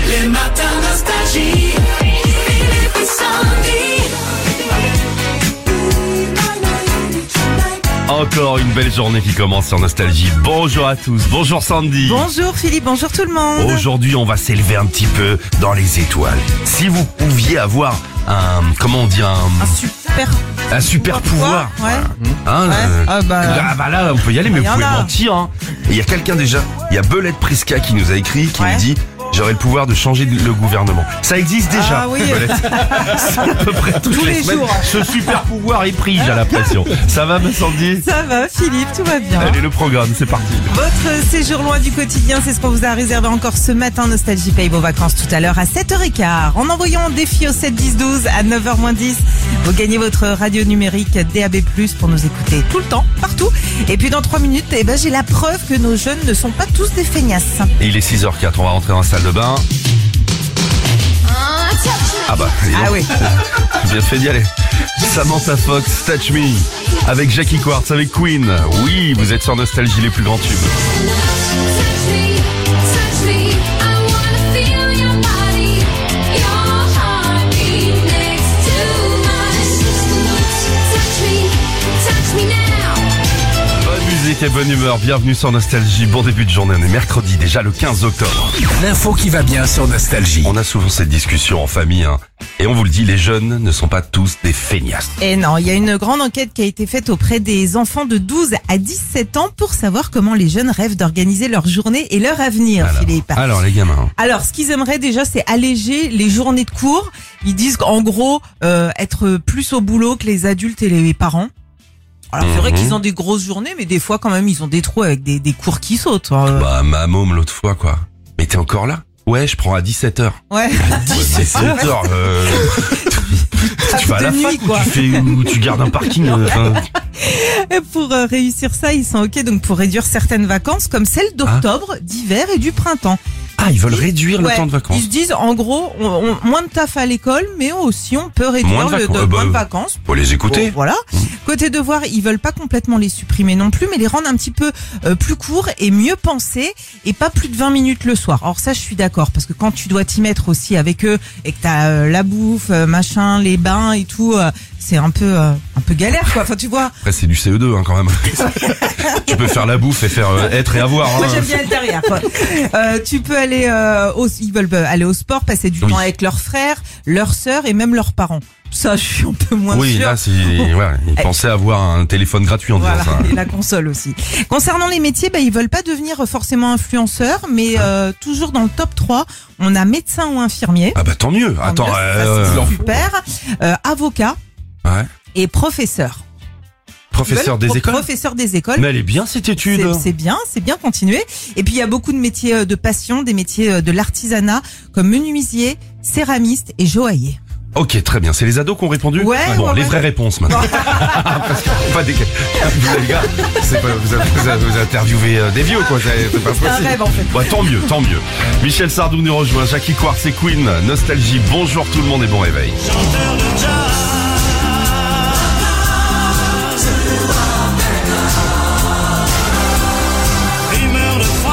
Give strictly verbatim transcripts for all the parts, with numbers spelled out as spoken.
Les matins nostalgie. Philippe et Sandy. Encore une belle journée qui commence sur Nostalgie. Bonjour à tous, bonjour Sandy. Bonjour Philippe, bonjour tout le monde. Aujourd'hui, on va s'élever un petit peu dans les étoiles. Si vous pouviez avoir un, comment on dit, un, Un super... un super pouvoir. Ouais. Hein, Ouais. euh, Ah bah... ah bah là, on peut y aller, mais Il y vous en pouvez a. mentir. Hein. Et il y a quelqu'un déjà, il y a Belette Prisca qui nous a écrit, qui Ouais. nous dit... J'aurais le pouvoir de changer le gouvernement. Ça existe déjà. Ah oui. Belette. C'est à peu près toutes Tous les, les semaines. jours. Ce super pouvoir est pris, j'ai l'impression. Ça va, ma Sandy? Ça va Philippe, tout va bien. Allez, le programme, c'est parti. Votre séjour loin du quotidien, c'est ce qu'on vous a réservé encore ce matin. Nostalgie paye vos vacances tout à l'heure à sept heures quinze. En envoyant défi au sept dix douze à neuf heures moins dix, vous gagnez votre radio numérique D A B plus, pour nous écouter tout le temps, partout. Et puis dans trois minutes, eh ben, j'ai la preuve que nos jeunes ne sont pas tous des feignasses. Et il est six heures quatre, on va rentrer dans la salle de bain. Ah bah, dis donc. Ah oui. J'ai bien fait d'y aller. Samantha Fox, Touch Me, avec Jackie Quartz, avec Queen. Oui, vous êtes sur Nostalgie, les plus grands tubes. Bonne musique et bonne humeur, bienvenue sur Nostalgie. Bon début de journée, on est mercredi, déjà le quinze octobre. L'info qui va bien sur Nostalgie. On a souvent cette discussion en famille, hein. Et on vous le dit, les jeunes ne sont pas tous des feignasses. Et non, il y a une grande enquête qui a été faite auprès des enfants de douze à dix-sept ans pour savoir comment les jeunes rêvent d'organiser leur journée et leur avenir, Alors, Philippe. alors les gamins. Alors, ce qu'ils aimeraient déjà, c'est alléger les journées de cours. Ils disent qu'en gros, euh, être plus au boulot que les adultes et les parents. Alors, c'est vrai Mhm. qu'ils ont des grosses journées, mais des fois, quand même, ils ont des trous avec des, des cours qui sautent. hein. Bah, ma môme l'autre fois, quoi. Mais t'es encore là? Ouais, je prends à dix-sept heures. Ouais. dix-sept heures, euh... tu vas à la de fac nuit, ou quoi. tu fais, ou tu gardes un parking, euh, enfin, Et pour euh, réussir ça, ils sont OK donc pour réduire certaines vacances, comme celles d'octobre, d'hiver et du printemps. Ah, ils veulent réduire Ouais, le temps de vacances. Ils se disent, en gros, on, on- moins de taf à l'école, mais aussi on peut réduire Moins de le vacances. de, Euh, bah, moins de vacances. Faut les écouter. Bon, voilà. Côté devoirs, ils veulent pas complètement les supprimer non plus, mais les rendre un petit peu euh, plus courts et mieux pensés, et pas plus de vingt minutes le soir. Alors ça, je suis d'accord, parce que quand tu dois t'y mettre aussi avec eux, et que t'as euh, la bouffe, euh, machin, les bains et tout, euh, c'est un peu euh, un peu galère, quoi. Enfin, tu vois. Après, c'est du C E deux, hein, quand même. Tu peux faire la bouffe et faire euh, être et avoir. Moi Hein. j'aime bien être derrière, quoi. Euh, tu peux aller euh, au, ils veulent aller au sport, passer du Oui. temps avec leurs frères, leurs sœurs et même leurs parents. Ça, je suis un peu moins Oui, sûre. là, c'est, ouais, ils pensaient avoir un téléphone gratuit en Voilà, disant ça. et la console aussi. Concernant les métiers, bah, ils veulent pas devenir forcément influenceurs, mais euh, toujours dans le top trois, on a médecin ou infirmier. Ah bah tant mieux. Tant Attends, mieux, ça, euh, c'est super. Euh, avocat ouais. et professeur. Professeur Ils des veulent- écoles. Professeur des écoles. Mais elle est bien cette étude. C'est c'est bien, c'est bien continuer. Et puis il y a beaucoup de métiers euh, de passion, des métiers euh, de l'artisanat, comme menuisier, céramiste et joaillier. Ok, très bien. C'est les ados qui ont répondu. Ouais, Bon, ouais, les ouais. vraies réponses maintenant. Parce que, pas des. Vous les gars, c'est pas, vous, avez, vous, avez, vous interviewez euh, des vieux quoi. C'est c'est pas C'est un possible. rêve en fait. Bah, tant mieux, tant mieux. Michel Sardou nous rejoint, Jackie Quartz et Queen, Nostalgie. Bonjour tout le monde et bon réveil. Primeur de froid.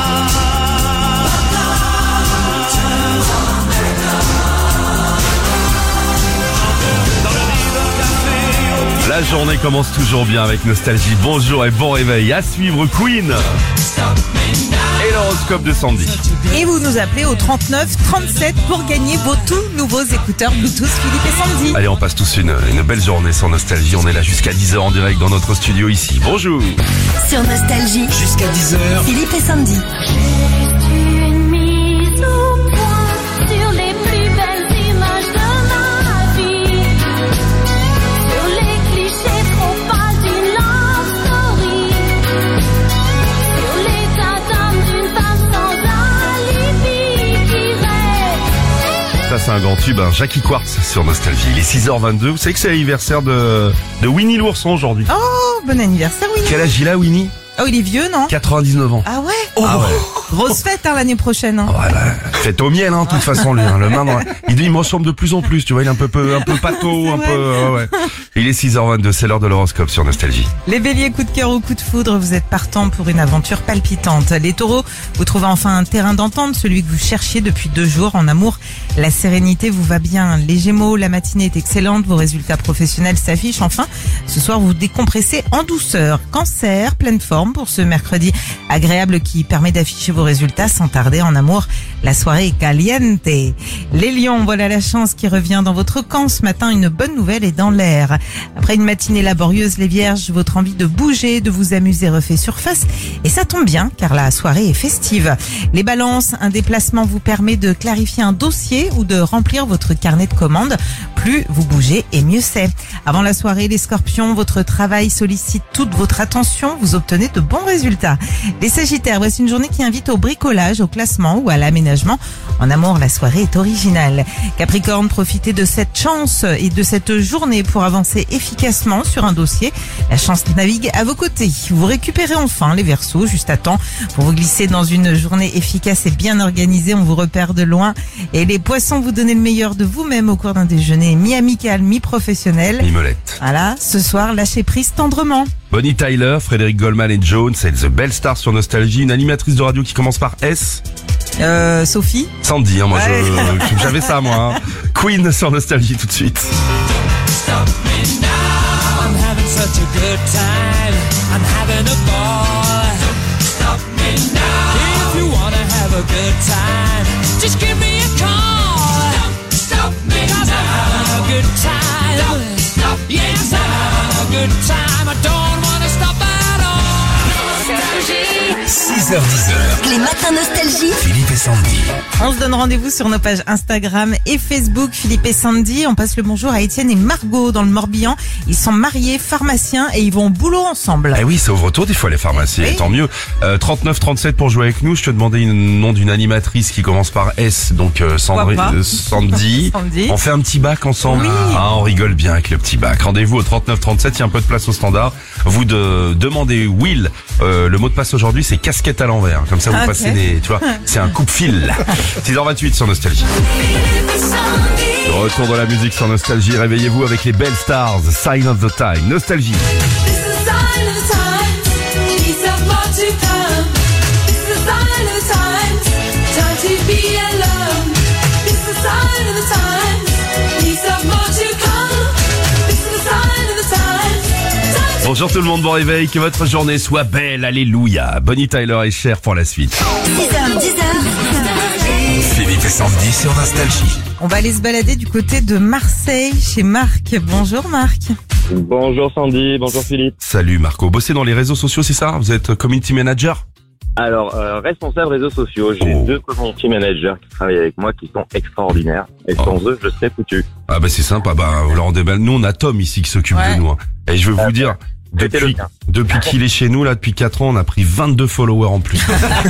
La journée commence toujours bien avec Nostalgie. Bonjour et bon réveil. À suivre Queen. Et l'horoscope de Sandy. Et vous nous appelez au trente-neuf trente-sept pour gagner vos tout nouveaux écouteurs Bluetooth Philippe et Sandy. Allez, on passe tous une, une belle journée sans Nostalgie. On est là jusqu'à dix heures en direct dans notre studio ici. Bonjour. Sur Nostalgie, Jusqu'à dix heures. Philippe et Sandy. Une mise au point sur les plus belles images de ma vie. Sur les clichés trop pas d'une love story. Sur l'état d'âme d'une femme sans alibi qui rêve. Ça, c'est un grand tube, hein. Jackie Quartz sur Nostalgie. Il est six heures vingt-deux. Vous savez que c'est l'anniversaire de, de Winnie l'ourson aujourd'hui. Oh, bon anniversaire, oui. Quel âge il a, Winnie? Oh, il est vieux, non? quatre-vingt-dix-neuf ans. Ah ouais? Ah ouais. Grosse fête, hein, l'année prochaine. Hein. Ouais, bah, fête au miel, hein, de toute façon, lui. Hein, le main dans la- il, il me ressemble de plus en plus, tu vois, il est un peu, peu un peu pâteau, un Ouais. peu, euh, ouais. Il est six heures vingt-deux, c'est l'heure de l'horoscope sur Nostalgie. Les béliers, coup de cœur ou coup de foudre, vous êtes partant pour une aventure palpitante. Les taureaux, vous trouvez enfin un terrain d'entente, celui que vous cherchiez depuis deux jours. En amour, la sérénité vous va bien. Les gémeaux, la matinée est excellente, vos résultats professionnels s'affichent. Enfin, ce soir, vous décompressez en douceur. Cancer, pleine forme pour ce mercredi agréable qui permet d'afficher vos résultats sans tarder. En amour, la soirée est caliente. Les lions, voilà la chance qui revient dans votre camp. Ce matin, une bonne nouvelle est dans l'air. Après une matinée laborieuse, les vierges, votre envie de bouger, de vous amuser refait surface. Et ça tombe bien, car la soirée est festive. Les balances, un déplacement vous permet de clarifier un dossier ou de remplir votre carnet de commandes. Plus vous bougez et mieux c'est. Avant la soirée, les scorpions, votre travail sollicite toute votre attention. Vous obtenez de bons résultats. Les sagittaires, voici une journée qui invite au bricolage, au classement ou à l'aménagement. En amour, la soirée est originale. Capricorne, profitez de cette chance et de cette journée pour avancer efficacement sur un dossier. La chance navigue à vos côtés. Vous récupérez enfin les Verseaux juste à temps pour vous glisser dans une journée efficace et bien organisée. On vous repère de loin. Et les poissons, vous donnez le meilleur de vous-même au cours d'un déjeuner mi-amical, mi-professionnel. Mimolette. Voilà, ce soir, lâchez prise tendrement. Bonnie Tyler, Frédéric Goldman et Jones, c'est The Belle Star sur Nostalgie, une animatrice de radio qui commence par S. Euh, Sophie. Sandy, hein, moi, Ouais. je, j'avais ça, moi. Hein. Queen sur Nostalgie tout de suite. I'm having such a good time. I'm having a ball. Don't stop me now. If you wanna have a good time, just give me a call. Don't stop me now. 'Cause I'm having a good time. Don't stop me yes, I'm having a good time. I don't wanna stop at all. Nostalgie. six heures dix. Les matins nostalgie. Philippe et Sandy. On se donne rendez-vous sur nos pages Instagram et Facebook, Philippe et Sandy. On passe le bonjour à Étienne et Margot dans le Morbihan. Ils sont mariés, pharmaciens et ils vont au boulot ensemble. Eh oui, c'est au retour des fois les pharmacies, Oui. tant mieux. Euh, trente-neuf trente-sept pour jouer avec nous. Je te demandais le nom d'une animatrice qui commence par S, donc euh, Sandri- Pourquoi pas euh, Sandy. Sandy. On fait un petit bac ensemble. Oui. Ah, on rigole bien avec le petit bac. Rendez-vous au trente-neuf trente-sept, il y a un peu de place au standard. Vous de demandez Will. Euh, le mot de passe aujourd'hui, c'est casquette à l'envers. Comme ça, vous Ok. passez des, tu vois, c'est un coupe-fil. six heures vingt-huit sur Nostalgie. Philippe et Sandy. Retour dans la musique sur Nostalgie. Réveillez-vous avec les belles stars. Sign of the Time. Nostalgie. This is a sign of the times. Peace of more to come. This is a sign of the times. Time to be alone. This is a sign of the times. Peace of more to come. This is a sign of the times. Time to Bonjour tout le monde, bon réveil, que votre journée soit belle, alléluia. Bonnie Tyler est chère pour la suite. six heures dix. Philippe et Sandy sur Nostalgie. On va aller se balader du côté de Marseille chez Marc. Bonjour Marc. Bonjour Sandy, bonjour Philippe. Salut Marco, bossez dans les réseaux sociaux, c'est ça? Vous êtes community manager? Alors, euh, responsable réseaux sociaux, j'ai Oh. deux community managers qui travaillent avec moi qui sont extraordinaires. Et sans eux, je serais foutu. Ah bah c'est sympa, bah vous leur rendez belle. Nous on a Tom ici qui s'occupe Ouais. de nous. Hein. Et je veux vous dire, c'était le depuis, mien. depuis qu'il est chez nous, là, depuis quatre ans, on a pris vingt-deux followers en plus.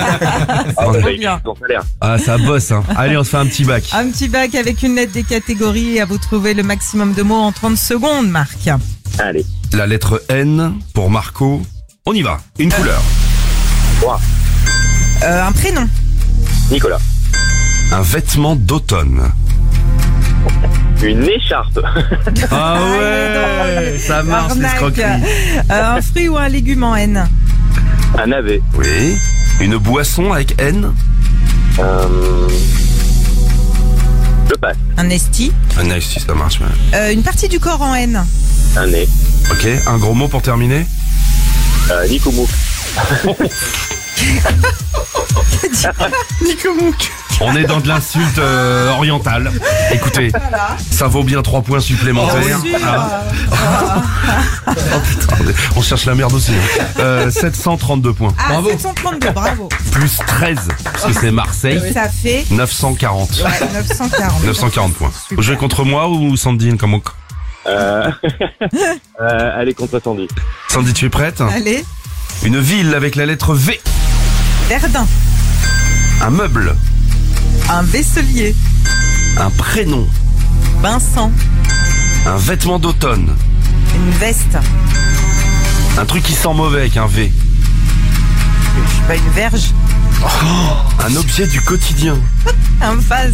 Ah, trop bah, il bien. est son salaire. Ah ça bosse, hein. Allez, on se fait un petit bac. Un petit bac avec une lettre des catégories. À vous trouver le maximum de mots en trente secondes, Marc. Allez. La lettre N pour Marco. On y va. Une couleur. Trois. Euh, un prénom. Nicolas. Un vêtement d'automne. Une écharpe. Ah ouais, ça marche les Arnaque. escroqueries. Euh, un fruit ou un légume en N. Un navet. Oui. Une boisson avec N. Euh... Je passe. Un esti. Ah nice, si ça marche. Ouais. Euh, une partie du corps en N. Un nez. Ok, un gros mot pour terminer. Euh, Nicoumou. On est dans de l'insulte euh, orientale. Écoutez, ça vaut bien trois points supplémentaires. Oh, sûr. Ah. Oh, putain, on cherche la merde aussi. Hein. Euh, sept cent trente-deux points. Ah, Bravo. sept cent trente-deux, bravo. Plus treize, parce que c'est Marseille. Ça fait neuf cent quarante. ouais, neuf cent quarante. neuf cent quarante points. Super. Vous jouez contre moi ou Sandy comme on... Euh... euh, allez, contre Sandy. Sandy, tu es prête? Allez, Une ville avec la lettre V. Verdun. Un meuble. Un vaisselier. Un prénom. Vincent. Un vêtement d'automne. Une veste. Un truc qui sent mauvais avec un V. je suis pas une verge. Oh, un objet du quotidien. Un vase.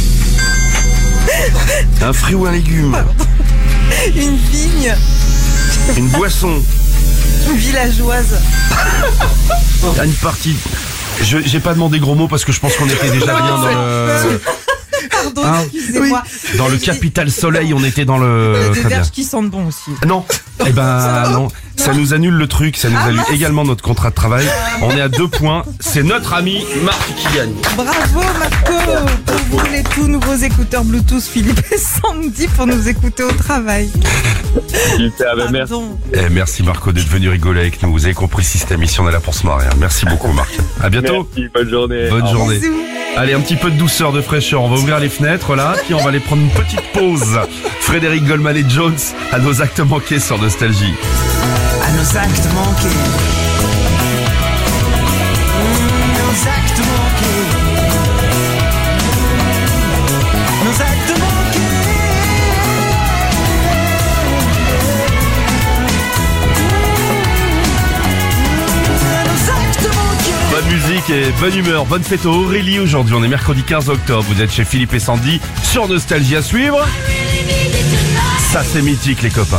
Un fruit ou un légume. Une vigne. Une boisson. Une villageoise. Une partie. Je j'ai pas demandé gros mots parce que je pense qu'on était déjà bien dans le... Pardon, Hein excusez-moi. Dans le capital soleil, on était dans le... Des Très bien. verges qui sentent bon aussi. Non, eh ben non, ça nous annule le truc, ça nous annule également notre contrat de travail. On est à deux points, c'est notre ami Marc qui gagne. Bravo Marco. Pour vous les tout nouveaux écouteurs Bluetooth Philippe et Sandy pour nous écouter au travail. Super, ben merci. Pardon. Eh, merci Marco d'être venu rigoler avec nous. Vous avez compris si cette émission on est là pour se marrer. Merci beaucoup Marc. À bientôt. Merci, bonne journée. Bonne Au revoir. journée. Bisous. Allez, un petit peu de douceur, de fraîcheur. On va ouvrir les fenêtres là, puis on va aller prendre une petite pause. Frédéric Goldman et Jones à nos actes manqués sur Nostalgie. À nos actes manqués. Mmh, nos actes manqués. Nos actes manqués. Nos actes manqués. Bonne musique et bonne humeur, bonne fête aux Aurélie aujourd'hui. On est mercredi quinze octobre. Vous êtes chez Philippe et Sandy sur Nostalgie à suivre. Ça c'est mythique les copains.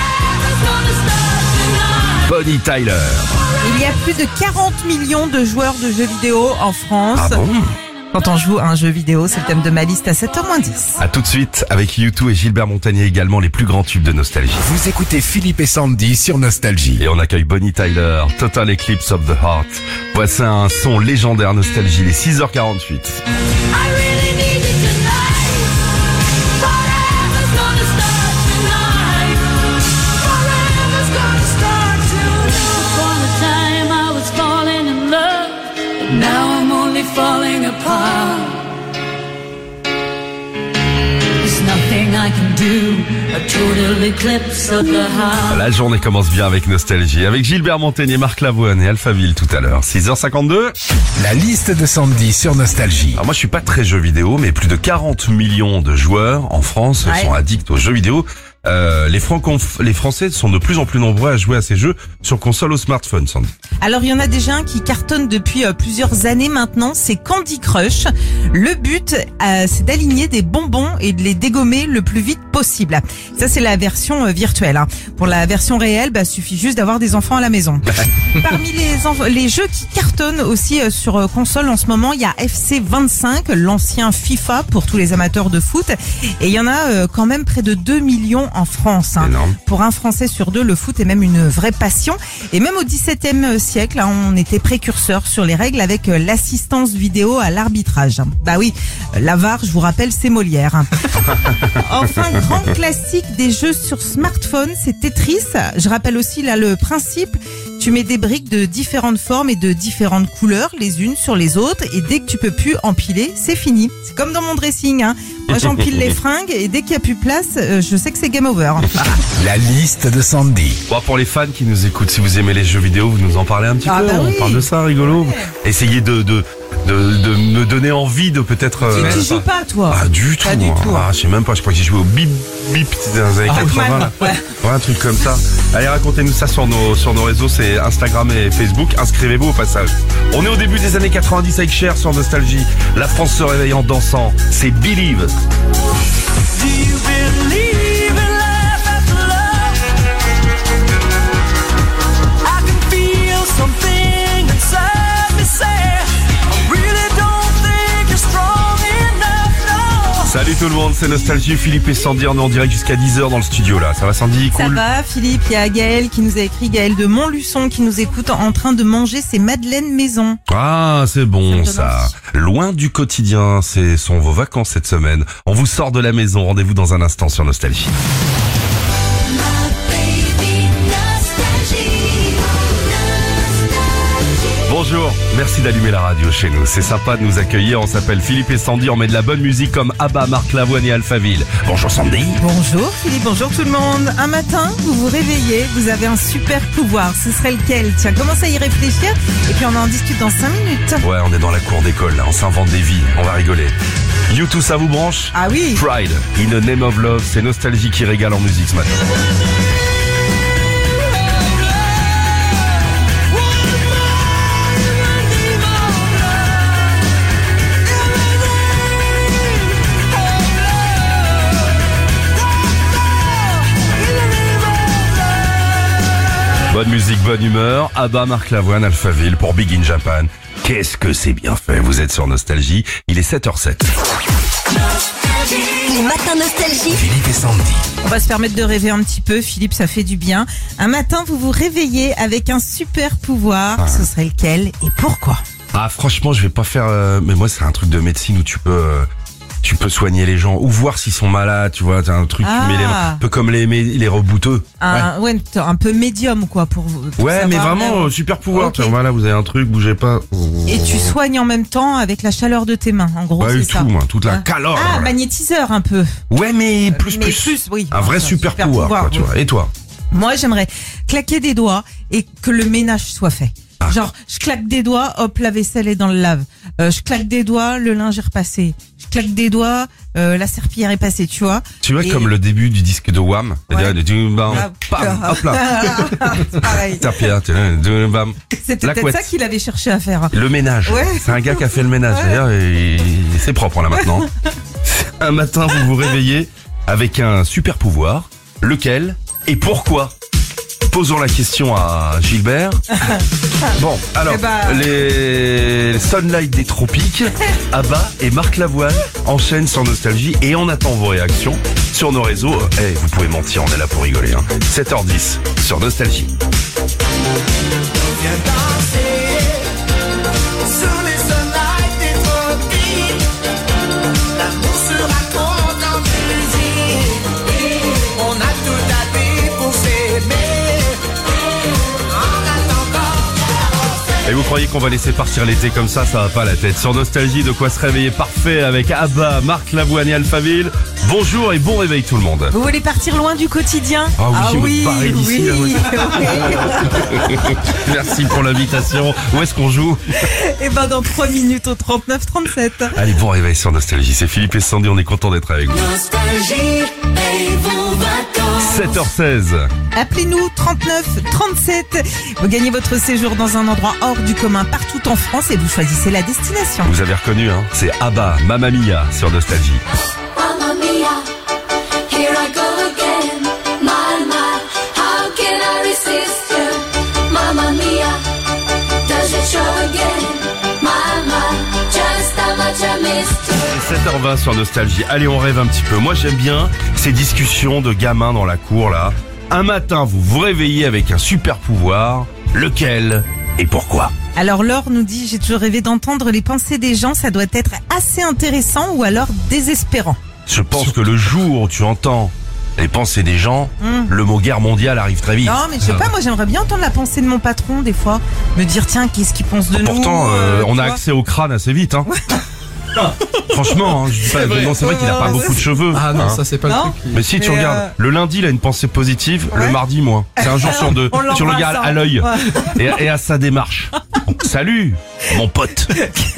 Bonnie Tyler. Il y a plus de quarante millions de joueurs de jeux vidéo en France. Ah bon? Quand on joue à un jeu vidéo, c'est le thème de ma liste à sept heures moins dix. A tout de suite avec U deux et Gilbert Montagnier également, les plus grands tubes de Nostalgie. Vous écoutez Philippe et Sandy sur Nostalgie. Et on accueille Bonnie Tyler, Total Eclipse of the Heart. Voici un son légendaire Nostalgie, les six heures quarante-huit. I really need it tonight. Forever's gonna start tonight. Forever's gonna start tonight. Upon a time I was falling in love, but now I'm only falling apart. There's nothing I can do. A total eclipse of the heart. La journée commence bien avec Nostalgie, avec Gilbert Montagnier, Marc Lavoine et Alphaville tout à l'heure. six heures cinquante-deux. La liste de Sandy sur Nostalgie. Alors moi je suis pas très jeux vidéo, mais plus de quarante millions de joueurs en France Ouais. sont addicts aux jeux vidéo. Euh, les, Franco- les Français sont de plus en plus nombreux à jouer à ces jeux sur console ou smartphone, Sandy. Alors il y en a déjà un qui cartonne depuis euh, plusieurs années maintenant, c'est Candy Crush. Le but, euh, c'est d'aligner des bonbons et de les dégommer le plus vite possible. Ça c'est la version euh, virtuelle. Hein. Pour la version réelle, bah suffit juste d'avoir des enfants à la maison. Parmi les, enf- les jeux qui cartonnent aussi euh, sur euh, console en ce moment, il y a F C vingt-cinq, l'ancien FIFA pour tous les amateurs de foot. Et il y en a euh, quand même près de deux millions en France. Hein. Énorme. Pour un Français sur deux, le foot est même une vraie passion. Et même au dix-septième siècle, hein, on était précurseurs sur les règles avec euh, l'assistance vidéo à l'arbitrage. Bah oui, euh, la V A R, je vous rappelle, c'est Molière. Hein. Enfin, grand classique des jeux sur smartphone, c'est Tetris. Je rappelle aussi là le principe. Tu mets des briques de différentes formes et de différentes couleurs, les unes sur les autres, et dès que tu peux plus empiler, c'est fini. C'est comme dans mon dressing, hein. Moi j'empile les fringues et dès qu'il n'y a plus de place, euh, je sais que c'est game over. La liste de Sandy. Bon, pour les fans qui nous écoutent, si vous aimez les jeux vidéo, vous nous en parlez un petit Ah peu. bah On oui. parle de ça, rigolo. Essayez de, de, de, de me donner envie de peut-être... euh, Tu joues pas toi? Ah, du tout. Pas du tout. Ah, je sais même pas, je crois que j'ai joué au bip bip dans les années Ah, quatre-vingts. Là. ouais. Ouais, un truc comme ça. Allez, racontez-nous ça sur nos, sur nos réseaux, c'est Instagram et Facebook. Inscrivez-vous au passage. On est au début des années quatre-vingt-dix avec Cher sur Nostalgie. La France se réveille en dansant. C'est Believe. Do you believe in life after love? I can feel something inside me say I really don't think you're strong enough, no. Salut tout le monde, c'est Nostalgie, Philippe et Sandy, on est en direct jusqu'à dix heures dans le studio là. Ça va Sandy? Ça Cool. va, Philippe. Il y a Gaël qui nous a écrit, Gaël de Montluçon qui nous écoute en train de manger ses madeleines maison. Ah, c'est bon Ça me donne ça. envie. Loin du quotidien, ce sont vos vacances cette semaine. On vous sort de la maison, rendez-vous dans un instant sur Nostalgie. Baby, nostalgie, nostalgie. Bonjour, merci d'allumer la radio chez nous. C'est sympa de nous accueillir, on s'appelle Philippe et Sandy, on met de la bonne musique comme Abba, Marc Lavoine et Alphaville. Bonjour Sandy. Bonjour Philippe, bonjour tout le monde. Un matin, vous vous réveillez, vous avez un super pouvoir. Ce serait lequel? Tiens, commencez à y réfléchir et puis on en discute dans cinq minutes. Ouais, on est dans la cour d'école là, on s'invente des vies, on va rigoler. You two, ça vous branche? Ah oui. Pride, in the name of love, c'est Nostalgie qui régale en musique ce matin. Bonne musique, bonne humeur. Abba, Marc Lavoine, Alphaville pour Big in Japan. Qu'est-ce que c'est bien fait. Vous êtes sur Nostalgie. Il est sept heures sept. Les matins nostalgie. Philippe et Sandy. On va se permettre de rêver un petit peu. Philippe, ça fait du bien. Un matin, vous vous réveillez avec un super pouvoir. Ah. Ce serait lequel et pourquoi? Ah, franchement, je vais pas faire... euh, mais moi, c'est un truc de médecine où tu peux... euh, tu peux soigner les gens ou voir s'ils sont malades, tu vois. T'as un truc, Ah. tu mets les mains. Un peu comme les, mé- les rebouteux. Un, ouais. un peu médium, quoi, pour vous. pour Ouais, mais savoir, vraiment, euh, euh, super pouvoir. Ok. Tiens, voilà, vous avez un truc, bougez pas. Et tu soignes en même temps avec la chaleur de tes mains. En gros, Pas c'est du ça. tout, moi. Toute la Ah. calore. Ah, magnétiseur un peu. Ouais, mais plus, Mais plus. plus, oui. Un vrai C'est un super, super pouvoir, pouvoir, quoi, tu oui. vois. Et toi? Moi, j'aimerais claquer des doigts et que le ménage soit fait. Ah. Genre, je claque des doigts, hop, la vaisselle est dans le lave. Euh, je claque des doigts, le linge est repassé. Je claque des doigts, euh, la serpillière est passée, tu vois. Tu vois, Et- comme le début du disque de Wham. C'est-à-dire, Ouais. de dum, bam, Ah, pam, hop là. C'est pareil. Serpillière, tu vois, dum, bam. C'était La peut-être couette. ça qu'il avait cherché à faire. Le ménage. Ouais. C'est un gars qui a fait le ménage. D'ailleurs, et c'est propre là maintenant. Un matin, vous vous réveillez avec un super pouvoir. Lequel et pourquoi? Posons la question à Gilbert. Bon, alors, Eh ben- les Sunlight des tropiques, Abba et Marc Lavoine enchaînent sur Nostalgie et on attend vos réactions sur nos réseaux. Eh, vous pouvez mentir, on est là pour rigoler. Hein. sept heures dix sur Nostalgie. Viens danser sur les sunlights des tropiques. L'amour se raconte en musique. On a tout à vivre pour s'aimer. En attendant. Et vous croyez qu'on va laisser partir l'été comme ça? Ça va pas la tête. Sur Nostalgie, de quoi se réveiller parfait avec Abba, Marc Lavoine et Alphaville. Bonjour et bon réveil tout le monde. Vous voulez partir loin du quotidien? Ah oui, me barrer d'ici, oui, là, oui. oui. Merci pour l'invitation. Où est-ce qu'on joue? Et ben dans trois minutes au trente-neuf trente-sept. Allez, bon réveil sur Nostalgie. C'est Philippe et Sandy, on est content d'être avec vous. Nostalgie, et vos vacances. sept heures seize. Appelez-nous trente-neuf trente-sept. Vous gagnez votre séjour dans un endroit hors du commun partout en France et vous choisissez la destination. Vous avez reconnu, hein? C'est Abba, Mamma Mia sur Nostalgie. Mamma mia, here I go again. My, my, how can I resist you? Mamma mia, does it show again? My, my, just how much I missed you. sept heures vingt sur Nostalgie. Allez, on rêve un petit peu. Moi, j'aime bien ces discussions de gamins dans la cour, là. Un matin, vous vous réveillez avec un super pouvoir. Lequel et pourquoi? Alors Laure nous dit, j'ai toujours rêvé d'entendre les pensées des gens, ça doit être assez intéressant ou alors désespérant. Je pense que le jour où tu entends les pensées des gens, Mm. le mot guerre mondiale arrive très vite. Non mais je sais pas, moi j'aimerais bien entendre la pensée de mon patron des fois, me dire tiens qu'est-ce qu'il pense de nous. Pourtant, euh, euh, on tu a vois. accès au crâne assez vite. Hein. Franchement, hein, je dis pas, non, c'est vrai qu'il a pas Ouais, beaucoup de cheveux. Ah non, hein. ça c'est pas Non. le truc. qui- Mais si tu Mais, regardes, euh, le lundi il a une pensée positive, le Ouais. mardi moins. C'est un jour sur deux. On Tu l'embrasse, regardes hein. à l'œil Ouais. et, et à sa démarche. Salut, mon pote.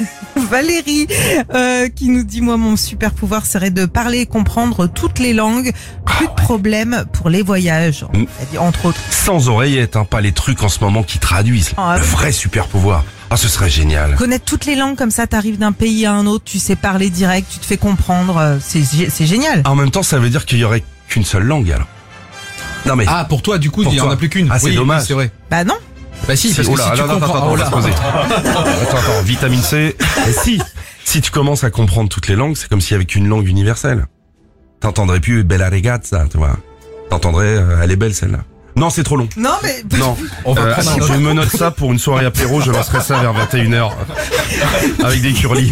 Valérie euh, qui nous dit moi mon super pouvoir serait de parler et comprendre toutes les langues, plus de problème pour les voyages, Mm. Elle dit, entre autres. Sans oreillette, hein, pas les trucs en ce moment qui traduisent. Ah, le oui. vrai super pouvoir. Ah, ce serait génial. Connaître toutes les langues comme ça, t'arrives d'un pays à un autre, tu sais parler direct, tu te fais comprendre, euh, c'est gé- c'est génial. En même temps, ça veut dire qu'il y aurait qu'une seule langue alors. Non mais. Ah, pour toi, du coup, Pour il y en toi. a plus qu'une. Ah, c'est Oui, dommage. oui, c'est vrai. Bah non. Bah si, parce oh que là, si tu attends, attends, comprends... attends, oh on va là. se poser. Attends, attends, vitamine C. Et si, si tu commences à comprendre toutes les langues, c'est comme s'il y avait qu'une langue universelle. T'entendrais plus Bella Ragazza, tu vois. T'entendrais, euh, elle est belle celle-là. Non, c'est trop long. Non mais Non. On va Euh, prendre un attends, autre. je me note ça pour une soirée apéro, je lancerai ça vers vingt et une heures. Avec des curlis.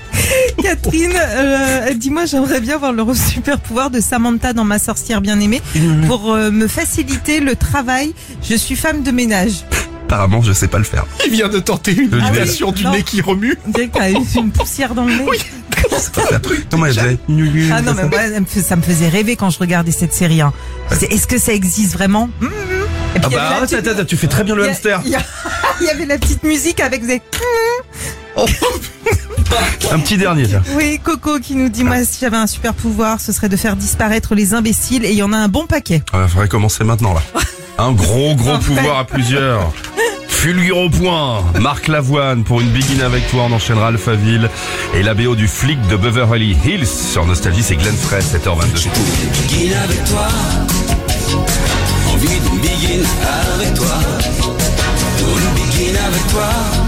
Catherine, euh, elle dit moi j'aimerais bien avoir le super pouvoir de Samantha dans Ma sorcière bien aimée pour euh, me faciliter le travail. Je suis femme de ménage. Apparemment, je sais pas le faire. Il vient de tenter une Ah oui, imitation du non. nez qui remue. On dirait que t'as eu une poussière dans le nez. Non, moi, je dirais, Ah non mais moi ça me, fais- ça me faisait rêver quand je regardais cette série. Hein. Je disais, est-ce que ça existe vraiment? Hum, hum. Et puis Ah il y avait bah, la attends, petite- attends, tu fais très bien le il y a- hamster. Il y, a- il y avait la petite musique avec des... Un petit dernier, tiens. Oui, Coco qui nous dit, moi si j'avais un super pouvoir, ce serait de faire disparaître les imbéciles et il y en a un bon paquet. Il faudrait commencer maintenant, là. Un gros, gros En fait. pouvoir à plusieurs. Fulgure au point. Marc Lavoine pour une begin avec toi. On enchaînera Alphaville et la B O du flic de Beverly Hills. Sur Nostalgie, c'est Glenn Frey, sept heures vingt-deux. Guine avec toi. Envie d'une begin avec toi. Pour une begin avec toi.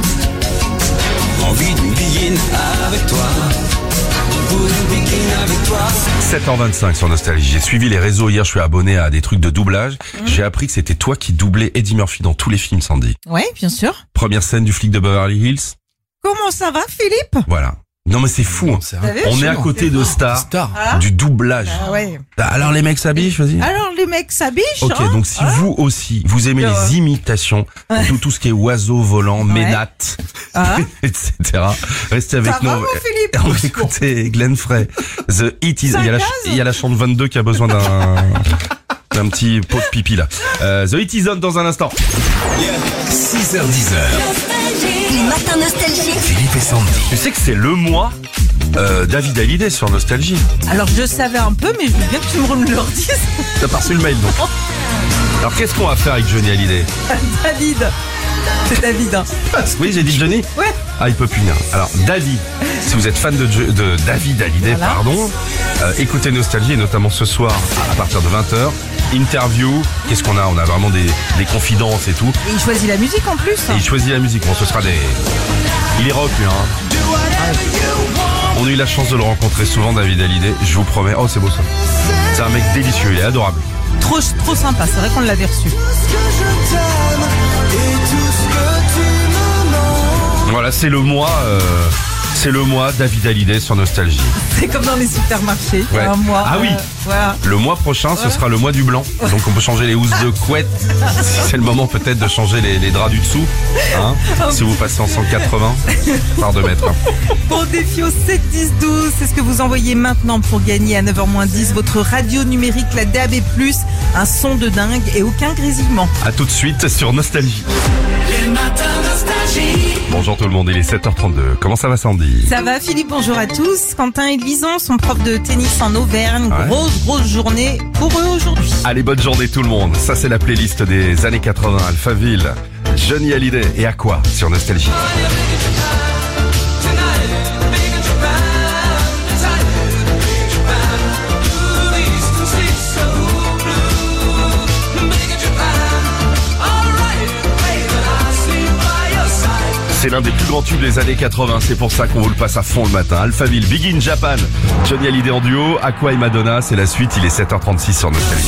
Envie d'une begin avec toi. Pour une begin avec toi. sept heures vingt-cinq sur Nostalgie. J'ai suivi les réseaux hier, je suis abonné à des trucs de doublage. Mmh. J'ai appris que c'était toi qui doublais Eddie Murphy dans tous les films, Sandy. Ouais, bien sûr. Première scène du flic de Beverly Hills. Comment ça va, Philippe? Voilà. Non mais c'est fou. Hein. C'est T'as vu, On est à c'est côté de stars Star. Ah, du doublage. ah ouais. Alors les mecs s'habillent, je dis. Alors les mecs s'habillent. Ok, hein. donc si Ah. vous aussi, vous aimez Ouais. les imitations, Ouais. tout, tout ce qui est oiseau volant, Ouais. ménate, Ah. et cetera, restez avec Ça nous. va, mon Philippe? On va écouter Glenn Frey. The Hit is... Il y a la, ch- il y a la chante vingt-deux qui a besoin d'un... d'un petit pot de pipi là. Euh, The Hit is on dans un instant. six heures dix. Les matins nostalgiques. Philippe et Sandy. Tu sais que c'est le mois euh, David Hallyday sur Nostalgie. Alors je savais un peu, mais je veux bien que tu me le redises. T'as pas reçu le mail donc. Alors qu'est-ce qu'on va faire avec Johnny Hallyday? David. C'est David. Hein. Oui, j'ai dit Johnny. Ouais. Ah, il peut plus venir. Alors, David, si vous êtes fan de, Jo- de David Hallyday, Voilà. pardon, euh, écoutez Nostalgie, et notamment ce soir, à, à partir de vingt heures, interview, qu'est-ce qu'on a? On a vraiment des, des confidences et tout. Et il choisit la musique en plus. Et il choisit la musique. Bon, ce sera des... Il est rock, lui, hein. On a eu la chance de le rencontrer souvent, David Hallyday. Je vous promets. Oh, c'est beau ça. C'est un mec délicieux, il est adorable. Trop, trop sympa. C'est vrai qu'on l'avait reçu. Voilà, c'est le mois... euh, c'est le mois David Hallyday sur Nostalgie. C'est comme dans les supermarchés. Il y a Ouais. un mois. Ah oui. euh, voilà. Le mois prochain, ce sera le mois du blanc. Donc on peut changer les housses de couette. C'est le moment peut-être de changer les, les draps du dessous. Hein, si vous passez en cent quatre-vingts par deux mètres. Bon défi au sept dix douze, c'est ce que vous envoyez maintenant pour gagner à neuf heures moins dix votre radio numérique, la D A B plus, un son de dingue et aucun grésillement. A tout de suite sur Nostalgie. Les matins nostalgie. Bonjour tout le monde, il est sept heures trente-deux. Comment ça va Sandy? Ça va Philippe, bonjour à tous. Quentin et Lison sont profs de tennis en Auvergne. Ouais. Grosse, grosse journée pour eux aujourd'hui. Allez, bonne journée tout le monde. Ça c'est la playlist des années quatre-vingts. Alphaville, Johnny Hallyday et Aqua sur Nostalgie. C'est l'un des plus grands tubes des années quatre-vingts, c'est pour ça qu'on vous le passe à fond le matin. Alphaville, Big in Japan, Johnny Hallyday en duo, Aqua et Madonna, c'est la suite, il est sept heures trente-six sur Nostalgie.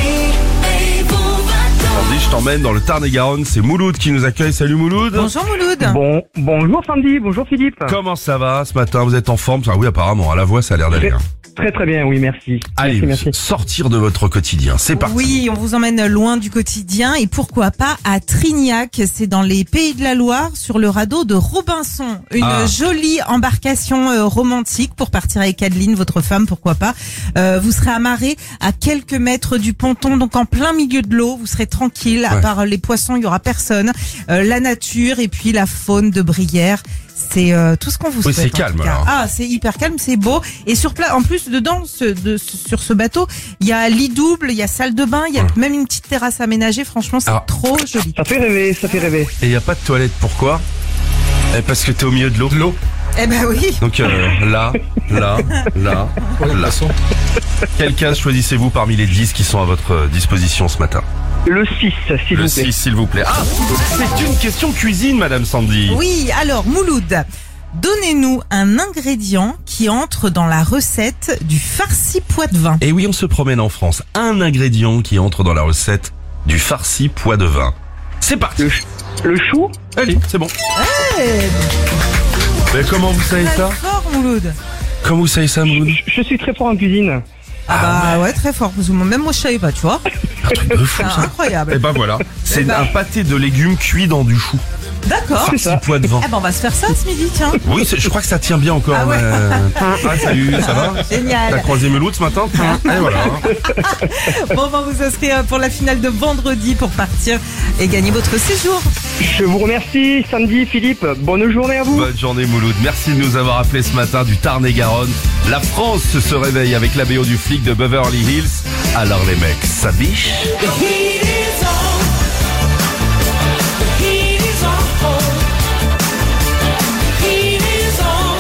Sandy, je t'emmène dans le Tarn-et-Garonne, c'est Mouloud qui nous accueille. Salut Mouloud. Bonjour Mouloud. Bon, bonjour Sandy, bonjour Philippe. Comment ça va ce matin? Vous êtes en forme? Ah oui, apparemment, à la voix ça a l'air d'aller. hein. Très très bien, oui, merci. Allez, merci, merci. sortir de votre quotidien, c'est parti. Oui, on vous emmène loin du quotidien et pourquoi pas à Trignac, c'est dans les Pays de la Loire, sur le radeau de Robinson. Une Ah. jolie embarcation euh, romantique pour partir avec Adeline, votre femme, pourquoi pas. Euh, vous serez amarré à quelques mètres du ponton, donc en plein milieu de l'eau, vous serez tranquille, à Ouais. part les poissons, il y aura personne. Euh, la nature et puis la faune de Brière. C'est euh, tout ce qu'on vous Oui, souhaite. c'est en calme, tout cas. alors. Ah, c'est hyper calme, c'est beau. Et sur place, en plus, dedans, ce, de, sur ce bateau, il y a lit double, il y a salle de bain, il y a Ouais. même une petite terrasse aménagée. Franchement, c'est Alors- trop joli. Ça fait rêver, ça fait rêver. Et il n'y a pas de toilette, pourquoi? Eh, Parce que t'es au milieu de l'eau. L'eau. Eh ben oui. Donc euh, là, là, là, là. Quel cas choisissez-vous parmi les dix qui sont à votre euh, disposition ce matin? Le six, s'il Le vous plaît. six, s'il vous plaît. Ah, c'est une question cuisine, Madame Sandy. Oui, alors, Mouloud, donnez-nous un ingrédient qui entre dans la recette du farci pois de vin. Et oui, on se promène en France. Un ingrédient qui entre dans la recette du farci pois de vin. C'est parti. Le, ch- le chou. Allez, c'est bon. Eh, Mais comment vous savez très ça? fort, Mouloud. Comment vous savez ça, Mouloud? Je, je suis très fort en cuisine. Ah, bah ouais. très fort. Parce que même moi, je savais pas, tu vois. Un truc de fou, C'est ça. incroyable. Et ben voilà. C'est Eh ben. un pâté de légumes cuit dans du chou. D'accord. C'est Farci ça. pois de vin. Eh ben, on va se faire ça ce midi, tiens. Oui, c'est- je crois que ça tient bien encore. Ah ouais. mais- Ah, salut, ça va? T'as Génial. croisé Mouloud ce matin? Et voilà. Bon, on va vous inscrire pour la finale de vendredi pour partir et gagner votre séjour. Je vous remercie, Sandy, Philippe. Bonne journée à vous. Bonne journée Mouloud, merci de nous avoir appelés ce matin du Tarn-et-Garonne. La France se réveille avec la B O du flic de Beverly Hills. Alors les mecs, ça biche? The heat is on. The heat is on. The heat is on.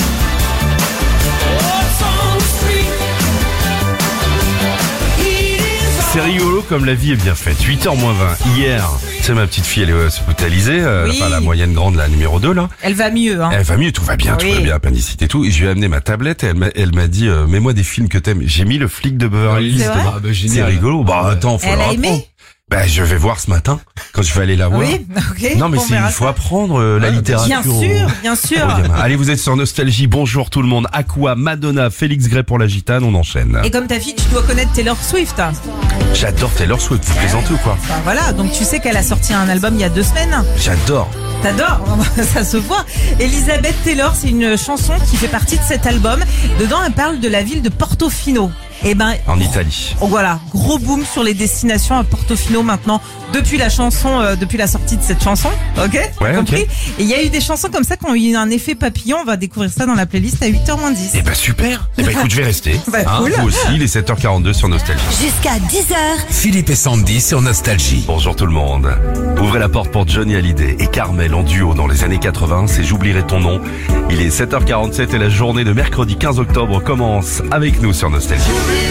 Oh, it's on the street. The heat is on. C'est rigolo comme la vie est bien faite. huit heures moins vingt. Hier, c'est ma petite fille, elle est hospitalisée. Euh, Oui. Enfin, la moyenne grande, la numéro deux, là. Elle va mieux, hein. Elle va mieux, tout va bien, tout Oui. va bien, appendicite et tout. Et je lui ai amené ma tablette et elle m'a, elle m'a dit, euh, mets-moi des films que t'aimes. J'ai mis le flic de Beverly Hills. C'est vrai Ah, bah, C'est génial. rigolo. Bah, attends, faut Elle leur a aimé apprendre. Bah, je vais voir ce matin, quand je vais aller la voir. Oui, ok. Non, mais on c'est, verra il faut ça. apprendre euh, la littérature. Bien sûr, bien sûr. aux gamins. Allez, vous êtes sur Nostalgie. Bonjour tout le monde. Aqua, Madonna, Félix Gray pour la gitane. On enchaîne. Et comme ta fille, tu dois connaître Taylor Swift. hein. J'adore Taylor Swift. Vous plaisantez ou quoi? Enfin, voilà, donc tu sais qu'elle a sorti un album il y a deux semaines. J'adore. T'adores, ça se voit. Elizabeth Taylor, c'est une chanson qui fait partie de cet album. Dedans, elle parle de la ville de Portofino. Et ben, En Italie. oh, voilà, gros boom sur les destinations à Portofino maintenant, depuis la chanson, euh, depuis la sortie de cette chanson, ok? Ouais, Compris. ok. Et il y a eu des chansons comme ça qui ont eu un effet papillon. On va découvrir ça dans la playlist à huit heures moins dix. Eh ben super. Eh ben écoute, je vais rester. Bah, cool. Vous aussi, il est sept heures quarante-deux sur Nostalgie. Jusqu'à dix heures. Philippe et Sandy sur Nostalgie. Bonjour tout le monde. Ouvrez la porte pour Johnny Hallyday et Carmel en duo dans les années quatre-vingts, c'est J'oublierai ton nom. Il est sept heures quarante-sept et la journée de mercredi quinze octobre commence avec nous sur Nostalgie.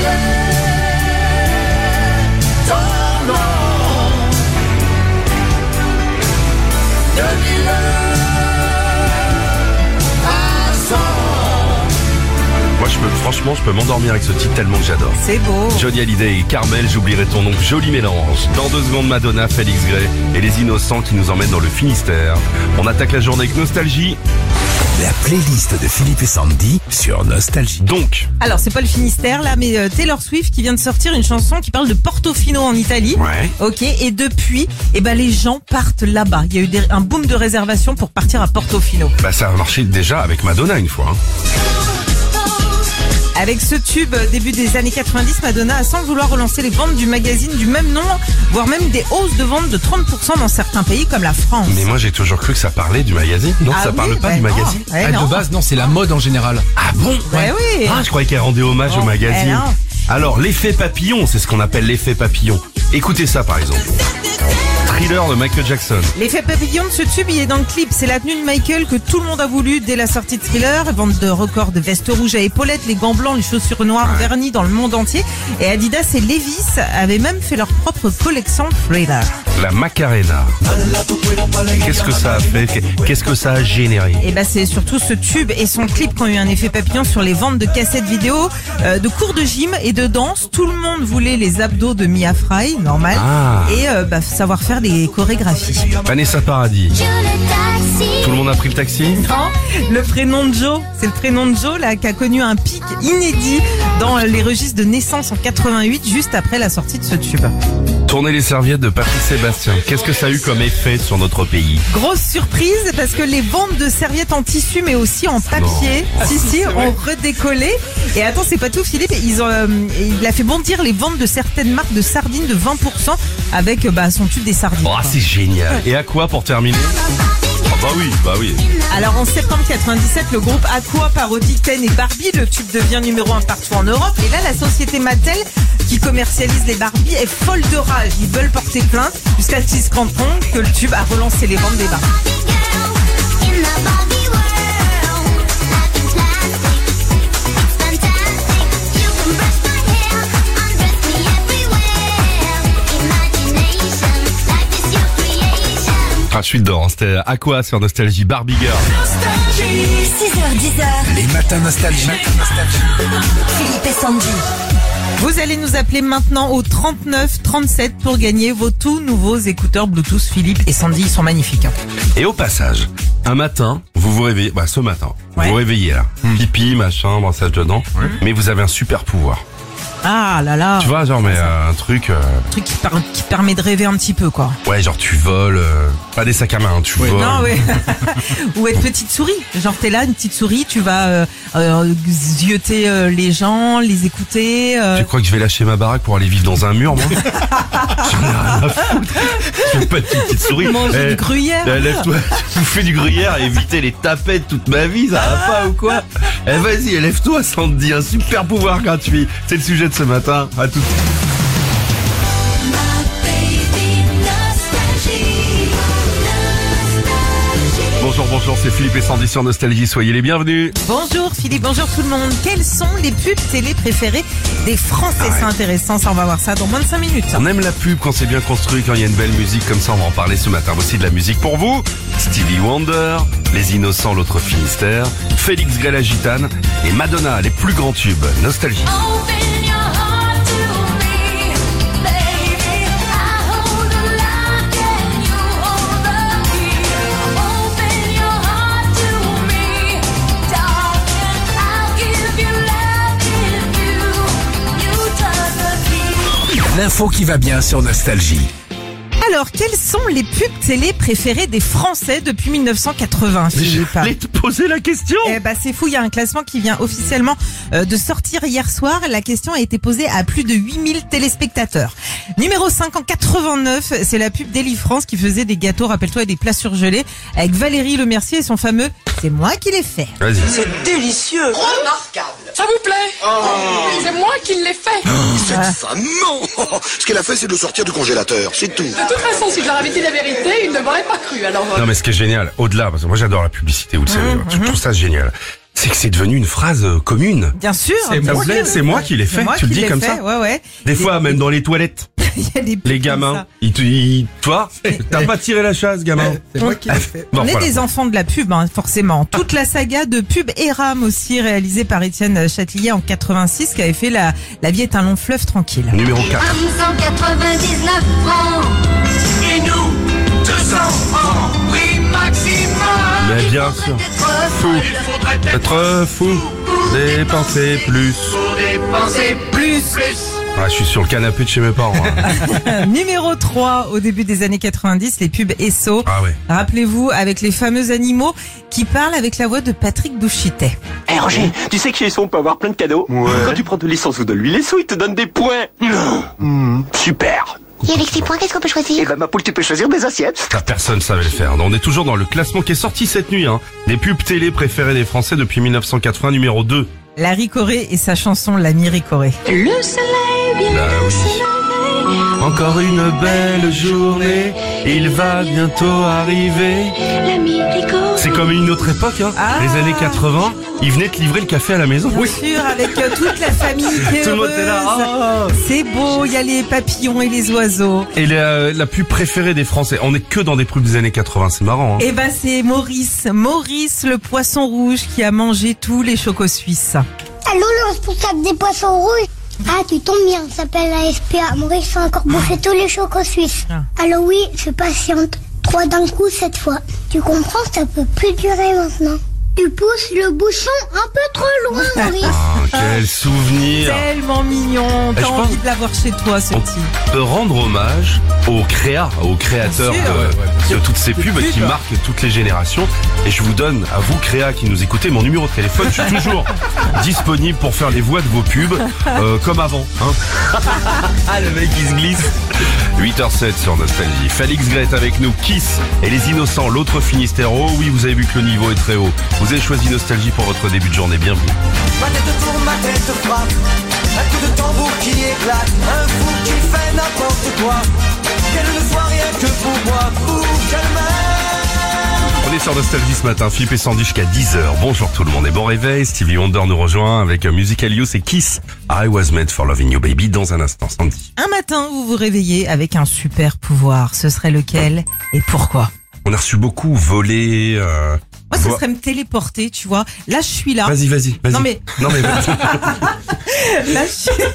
Moi, je peux, franchement, je peux m'endormir avec ce titre tellement que j'adore. C'est beau. Johnny Hallyday et Carmel, J'oublierai ton nom, joli mélange. Dans deux secondes, Madonna, Félix Gray et les Innocents qui nous emmènent dans le Finistère. On attaque la journée avec Nostalgie. La playlist de Philippe et Sandy sur Nostalgie. Donc, Alors, c'est pas le Finistère là, mais euh, Taylor Swift qui vient de sortir une chanson qui parle de Portofino en Italie. ouais. Ok, et depuis, eh ben les gens partent là-bas. Il y a eu des- un boom de réservations pour partir à Portofino. Bah, ça a marché déjà avec Madonna une fois. Hein. Avec ce tube euh, début des années quatre-vingt-dix, Madonna a sans le vouloir relancer les ventes du magazine du même nom, voire même des hausses de ventes de trente pour cent dans certains pays comme la France. Mais moi, j'ai toujours cru que ça parlait du magazine. Non, Ah ça oui, parle pas bah du non. magazine. Ouais, Ah, non. de base, non, c'est la mode en général. Ah bon? Ouais, oui. Ah, je croyais qu'elle rendait hommage Bon, au magazine. alors. Alors, l'effet papillon, c'est ce qu'on appelle l'effet papillon. Écoutez ça, par exemple. Thriller de Michael Jackson. L'effet papillon de ce tube, il est dans le clip. C'est la tenue de Michael que tout le monde a voulu dès la sortie de Thriller. Vente de records de vestes rouges à épaulettes, les gants blancs, les chaussures noires vernies dans le monde entier. Et Adidas et Levi's avaient même fait leur propre collection Thriller. La Macarena. Qu'est-ce que ça a fait? Qu'est-ce que ça a généré? Et bah c'est surtout ce tube et son clip qui ont eu un effet papillon sur les ventes de cassettes vidéo, euh, de cours de gym et de danse. Tout le monde voulait les abdos de Mia Fry, normal. Ah. Et euh, bah, savoir faire des chorégraphies. Vanessa Paradis. Tout le monde a pris le taxi? Non, le prénom de Joe, c'est le prénom de Joe là qui a connu un pic inédit dans les registres de naissance en quatre-vingt-huit, juste après la sortie de ce tube. Tourner les serviettes de Patrick Sébastien. Qu'est-ce que ça a eu comme effet sur notre pays? Grosse surprise parce que les ventes de serviettes en tissu mais aussi en papier, si si, ont redécollé. Et attends, c'est pas tout Philippe, ils ont, euh, il a fait bondir les ventes de certaines marques de sardines de vingt pour cent avec euh, bah, son tube des sardines. Oh, quoi. c'est génial. Et à quoi pour terminer? Ah bah oui, bah oui. Alors en septembre quatre-vingt-dix-sept, le groupe Aqua parodie Ken et Barbie. Le tube devient numéro un partout en Europe. Et là, la société Mattel, qui commercialise les Barbie, est folle de rage. Ils veulent porter plainte jusqu'à ce qu'ils se rendent compte que le tube a relancé les ventes des Barbie. Ah, je suis dedans. C'était à quoi sur Nostalgie? Barbie Girl. six heures dix heures. Les matins Nostalgie. Philippe et Sandy. Vous allez nous appeler maintenant au trente-neuf trente-sept pour gagner vos tout nouveaux écouteurs Bluetooth Philippe et Sandy. Ils sont magnifiques. hein. Et au passage, un matin, vous vous réveillez, bah ce matin, Ouais. vous vous réveillez là, pipi, machin, brassage dedans, mais vous avez un super pouvoir. Ah là là. Tu vois, genre, mais euh, un truc, euh, Un truc qui, par- qui permet de rêver un petit peu, quoi. ouais, genre tu voles, euh, pas des sacs à main, hein, tu voles. Non, ouais. Ou être petite souris. Genre, t'es là, une petite souris, tu vas euh, euh, zioter euh, les gens, les écouter. euh. Tu crois que je vais lâcher ma baraque pour aller vivre dans un mur, moi? J'en ai rien à foutre. Je veux pas être une petite souris. Manger Eh, du gruyère. eh, lève-toi, tu fais du gruyère et éviter les tapettes toute ma vie, ça va pas ou quoi? Eh, vas-y, lève-toi, Sandy, un super pouvoir gratuit. C'est le sujet de ce matin. À tout de suite. Bonjour, bonjour. bonjour, c'est Philippe et Sandy sur Nostalgie, soyez les bienvenus. Bonjour Philippe, bonjour tout le monde. Quels sont les pubs télé préférées des Français? Ah ouais. C'est intéressant, ça on va voir ça dans moins de cinq minutes. On aime la pub quand c'est bien construit, quand il y a une belle musique comme ça, on va en parler ce matin. Voici de la musique pour vous. Stevie Wonder, Les Innocents, l'autre Finistère, Félix Gala Gitane et Madonna, les plus grands tubes. Nostalgie. Open your heart to me, baby. I hold the lock and you hold the key. Open your heart to me, darling. I'll give you love if you, you turn the key. L'info qui va bien sur Nostalgie. Alors, quelles sont les pubs télé préférées des Français depuis mille neuf cent quatre-vingts, Philippe? J'allais te poser la question. Eh ben c'est fou, il y a un classement qui vient officiellement euh, de sortir hier soir. La question a été posée à plus de huit mille téléspectateurs. Numéro cinq en quatre-vingt-neuf, c'est la pub d'Eli France qui faisait des gâteaux, rappelle-toi, et des plats surgelés avec Valérie Lemercier et son fameux « C'est moi qui l'ai fait ». Vas-y. C'est délicieux. Remarquable. Ça vous plaît? C'est moi qui l'ai fait. Cette femme, non. Ce qu'elle a fait, c'est de sortir du congélateur, c'est tout. De toute façon, si je leur avais dit la vérité, ils ne m'auraient pas cru. Alors, euh, Non mais ce qui est génial, au-delà, parce que moi j'adore la publicité, vous le savez, je trouve ça génial, c'est que c'est devenu une phrase euh, commune. Bien sûr. Ça vous plaît, c'est moi qui l'ai C'est fait, moi tu le qui dis l'ai comme fait, ça. Ouais, ouais. Des Les- fois, même dans les toilettes, il y a des pubs les comme gamins, ça. ils te, ils, toi, t'as pas tiré la chasse, gamin. C'est moi qui l'ai fait. Bon, On est voilà. des enfants de la pub, hein, forcément. Toute la saga de pub Eram aussi, réalisée par Étienne Châtillier en quatre-vingt-six, qui avait fait la, la vie est un long fleuve tranquille. Numéro quatre. cent quatre-vingt-dix-neuf francs. Et nous, deux cents francs, prix maximum. Mais bien sûr, fou, Il faudrait être être fou, dépenser plus. pour dépenser plus, plus. Ah, je suis sur le canapé de chez mes parents. hein. Numéro trois, au début des années quatre-vingt-dix, les pubs Esso. Ah ouais. Rappelez-vous, avec les fameux animaux qui parlent avec la voix de Patrick Bouchitet. Eh Roger, tu sais que chez Esso on peut avoir plein de cadeaux. Quand tu prends de l'essence ou de l'huile, Esso ils te donnent des points. Mmh, super. Et avec ces points, qu'est-ce qu'on peut Et choisir? ben ma poule, tu peux choisir des assiettes. Ça, personne savait le faire. On est toujours dans le classement qui est sorti cette nuit. Hein. Les pubs télé préférées des Français depuis mille neuf cent quatre-vingts, numéro deux. Larry Coré et sa chanson L'ami Ricoré. Le soleil vient Bah oui. se lever. Encore une belle journée, il va bientôt arriver. L'ami Ricoré. C'est comme une autre époque, hein. Ah. Les années quatre-vingts, ils venaient te livrer le café à la maison. Bien sûr, avec euh, toute la famille qui est Tout le monde heureuse. était là. Oh. C'est beau, il y a les papillons et les oiseaux. Et la, la pub préférée des Français, on est que dans des pubs des années quatre-vingts, c'est marrant. Hein. Et ben c'est Maurice, Maurice le poisson rouge qui a mangé tous les chocos suisses. Allô, le responsable des poissons rouges. Ah, tu tombes bien, ça s'appelle la S P A. Maurice a encore bouffé tous les chocos suisses. Ah. Alors oui, je patiente. Trois d'un coup cette fois. Tu comprends, ça peut plus durer maintenant. Tu pousses le bouchon un peu trop loin, Maurice. Ah, quel souvenir. Tellement mignon, Et t'as je envie pense- de l'avoir chez toi ce On petit. peut rendre hommage aux créas, aux créateurs Bien sûr. de, Ouais, ouais, de toutes ces pubs qui marquent toutes les générations. Et je vous donne, à vous créas qui nous écoutez, mon numéro de téléphone. Je suis toujours disponible pour faire les voix de vos pubs, euh, comme avant. Hein. Ah, le mec il se glisse. huit heures sept sur Nostalgie. Félix Gray est avec nous, Kiss et Les Innocents, l'autre Finistère. Oh oui, vous avez vu que le niveau est très haut. Vous avez choisi Nostalgie pour votre début de journée. Bienvenue. Ma tête tourne, ma tête frappe. Un coup de tambour qui éclate. Un fou qui fait n'importe quoi. Qu'elle ne soit rien que pour moi. Pour qu'elle m'aime. On est sur Nostalgie ce matin, Philippe et Sandy jusqu'à dix heures. Bonjour tout le monde et bon réveil. Stevie Wonder nous rejoint avec Musical Youth et Kiss. I was made for loving you baby dans un instant. Sandy. Un matin, vous vous réveillez avec un super pouvoir. Ce serait lequel et pourquoi? On a reçu beaucoup volé. Euh, Moi, ça vo- serait me téléporter, tu vois. Là, je suis là. Vas-y, vas-y, vas-y. Non, mais- Non mais vas-y. Là,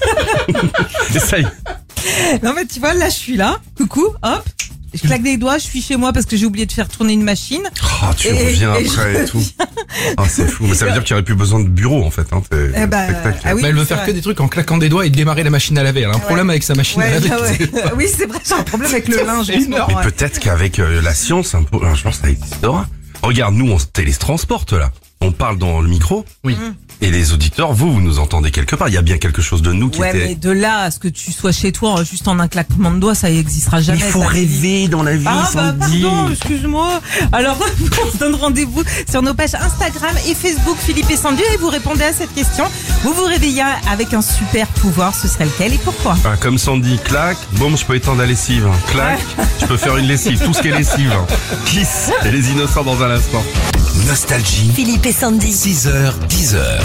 je... Essaye. Non, mais tu vois, là, je suis là. Coucou, hop. Je claque des doigts, je suis chez moi parce que j'ai oublié de faire tourner une machine. Oh, tu Et- reviens et après je et tout. Ah, c'est fou. Mais ça veut dire qu'il n'y aurait plus besoin de bureau en fait. Hein. C'est Eh ben, spectacle. ah oui, Mais elle veut c'est faire vrai. que des trucs en claquant des doigts et démarrer la machine à laver. Elle a un problème avec sa machine à Ouais, laver. bah ouais. Oui, c'est vrai, j'ai un problème avec le linge. en ce moment, Mais ouais. peut-être qu'avec euh, la science, un peu, un jour ça existera. Regarde, nous on se télétransporte là. On parle dans le micro. Oui. Et les auditeurs, vous, vous nous entendez quelque part. Il y a bien quelque chose de nous qui Ouais, était... mais de là à ce que tu sois chez toi, juste en un claquement de doigts, ça n'existera jamais. Il faut ça. rêver dans la vie, Ah bah Sandy. pardon, excuse-moi. Alors, on se donne rendez-vous sur nos pages Instagram et Facebook Philippe et Sandy et vous répondez à cette question. Vous vous réveillez avec un super pouvoir, ce serait lequel et pourquoi? Ah, comme Sandy, clac, boum, je peux étendre la lessive. Clac, je peux faire une lessive, tout ce qui est lessive. Kiss et les innocents dans un instant. Nostalgie. Philippe et Sandy. six heures, dix heures.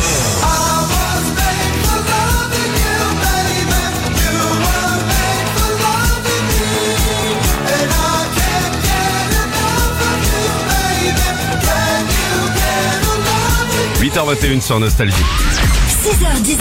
huit heures vingt et une sur Nostalgie. six heures, dix